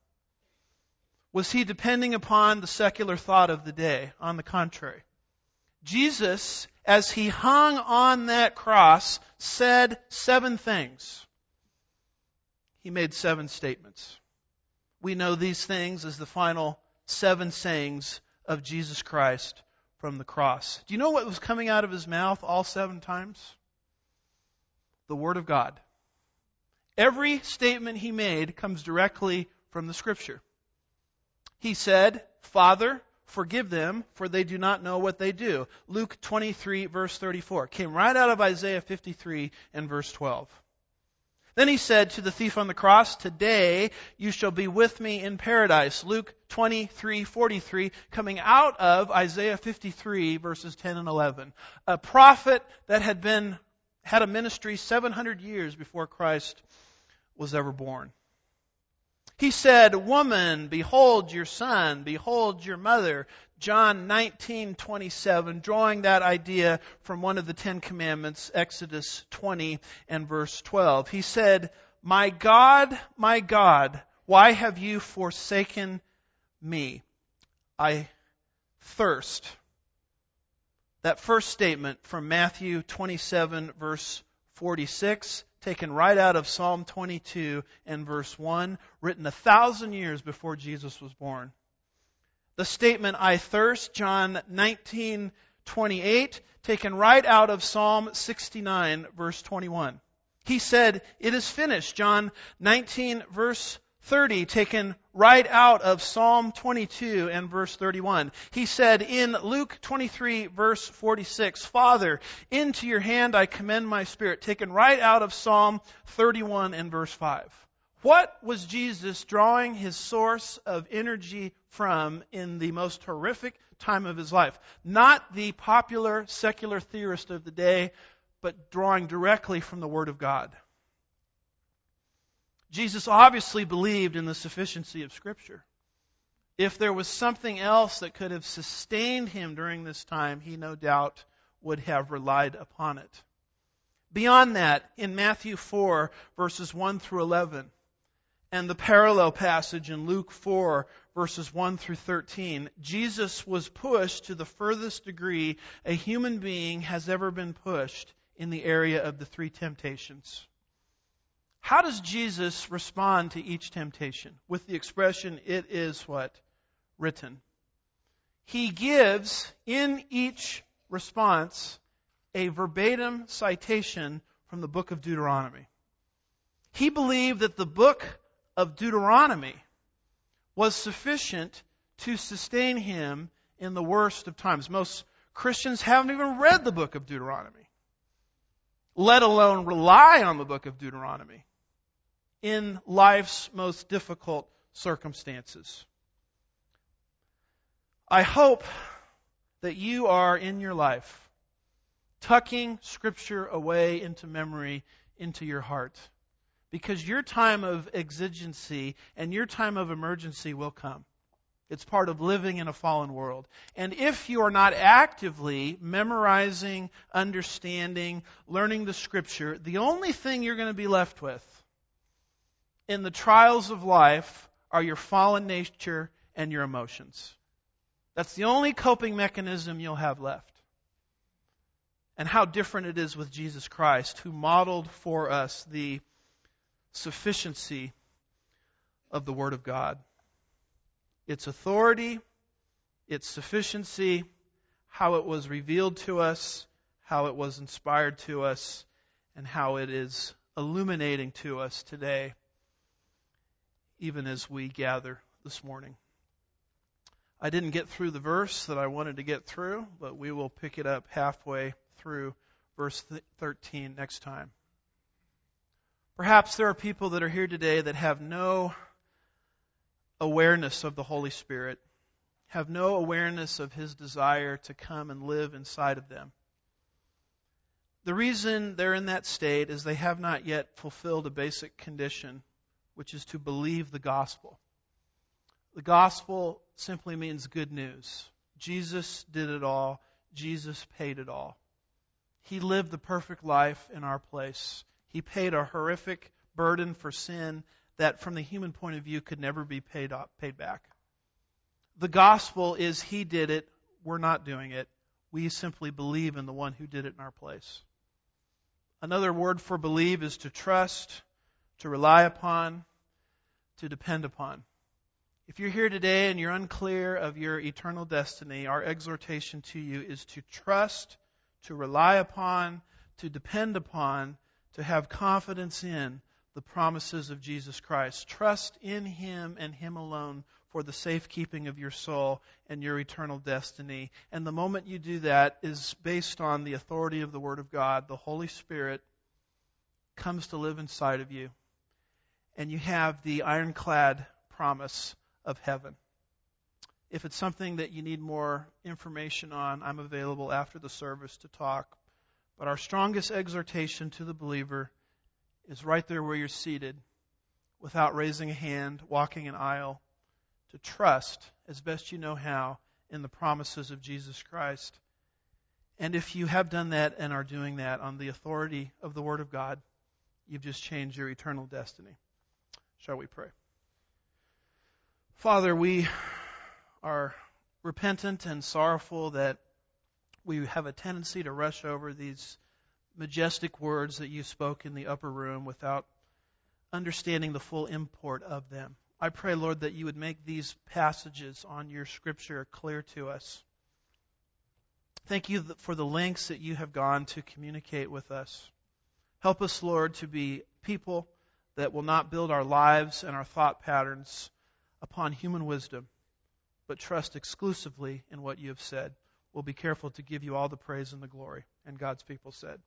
Was he depending upon the secular thought of the day? On the contrary. Jesus, as he hung on that cross, said 7 things. He made 7 statements. We know these things as the final 7 sayings of Jesus Christ from the cross. Do you know what was coming out of his mouth all 7 times? The Word of God. Every statement he made comes directly from the Scripture. He said, "Father, forgive them, for they do not know what they do." Luke 23, verse 34. Came right out of Isaiah 53 and verse 12. Then he said to the thief on the cross, "Today you shall be with me in paradise." Luke 23:43, coming out of Isaiah 53, verses 10 and 11. A prophet that had a ministry 700 years before Christ was ever born. He said, "Woman, behold your son, behold your mother." John 19:27, drawing that idea from one of the 10 Commandments, Exodus 20 and verse 12. He said, my God, why have you forsaken me? I thirst." That first statement from Matthew 27, verse 46, taken right out of Psalm 22 and verse 1, written 1,000 years before Jesus was born. The statement, "I thirst," John 19:28, taken right out of Psalm 69, verse 21. He said, "It is finished," John 19, verse 30, taken right out of Psalm 22 and verse 31. He said in Luke 23, verse 46, "Father, into your hand I commend my spirit," taken right out of Psalm 31 and verse 5. What was Jesus drawing his source of energy from in the most horrific time of his life? Not the popular secular theorist of the day, but drawing directly from the Word of God. Jesus obviously believed in the sufficiency of Scripture. If there was something else that could have sustained him during this time, he no doubt would have relied upon it. Beyond that, in Matthew 4, verses 1 through 11, and the parallel passage in Luke 4, verses 1 through 13, Jesus was pushed to the furthest degree a human being has ever been pushed in the area of the three temptations. How does Jesus respond to each temptation? With the expression, "It is" what? Written. He gives in each response a verbatim citation from the book of Deuteronomy. He believed that the book of Deuteronomy was sufficient to sustain him in the worst of times. Most Christians haven't even read the book of Deuteronomy, let alone rely on the book of Deuteronomy in life's most difficult circumstances. I hope that you are in your life tucking Scripture away into memory, into your heart. Because your time of exigency and your time of emergency will come. It's part of living in a fallen world. And if you are not actively memorizing, understanding, learning the Scripture, the only thing you're going to be left with in the trials of life are your fallen nature and your emotions. That's the only coping mechanism you'll have left. And how different it is with Jesus Christ, who modeled for us the sufficiency of the Word of God. Its authority, its sufficiency, how it was revealed to us, how it was inspired to us, and how it is illuminating to us today, even as we gather this morning. I didn't get through the verse that I wanted to get through, but we will pick it up halfway through verse 13 next time. Perhaps there are people that are here today that have no awareness of the Holy Spirit, have no awareness of His desire to come and live inside of them. The reason they're in that state is they have not yet fulfilled a basic condition, which is to believe the gospel. The gospel simply means good news. Jesus did it all. Jesus paid it all. He lived the perfect life in our place. He paid a horrific burden for sin that from the human point of view could never be paid back. The gospel is He did it. We're not doing it. We simply believe in the one who did it in our place. Another word for believe is to trust, to rely upon, to depend upon. If you're here today and you're unclear of your eternal destiny, our exhortation to you is to trust, to rely upon, to depend upon, to have confidence in the promises of Jesus Christ. Trust in Him and Him alone for the safekeeping of your soul and your eternal destiny. And the moment you do that is based on the authority of the Word of God. The Holy Spirit comes to live inside of you. And you have the ironclad promise of heaven. If it's something that you need more information on, I'm available after the service to talk. But our strongest exhortation to the believer is right there where you're seated, without raising a hand, walking an aisle, to trust as best you know how in the promises of Jesus Christ. And if you have done that and are doing that on the authority of the Word of God, you've just changed your eternal destiny. Shall we pray? Father, we are repentant and sorrowful that we have a tendency to rush over these majestic words that you spoke in the upper room without understanding the full import of them. I pray, Lord, that you would make these passages on your Scripture clear to us. Thank you for the lengths that you have gone to communicate with us. Help us, Lord, to be people that will not build our lives and our thought patterns upon human wisdom, but trust exclusively in what you have said. We'll be careful to give you all the praise and the glory. And God's people said,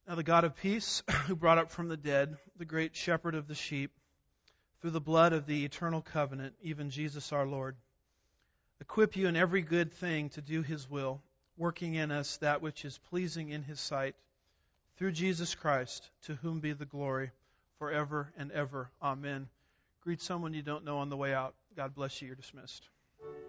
Now the God of peace, who brought up from the dead the great shepherd of the sheep, through the blood of the eternal covenant, even Jesus our Lord, equip you in every good thing to do His will, working in us that which is pleasing in His sight, through Jesus Christ, to whom be the glory forever and ever. Amen. Greet someone you don't know on the way out. God bless you. You're dismissed.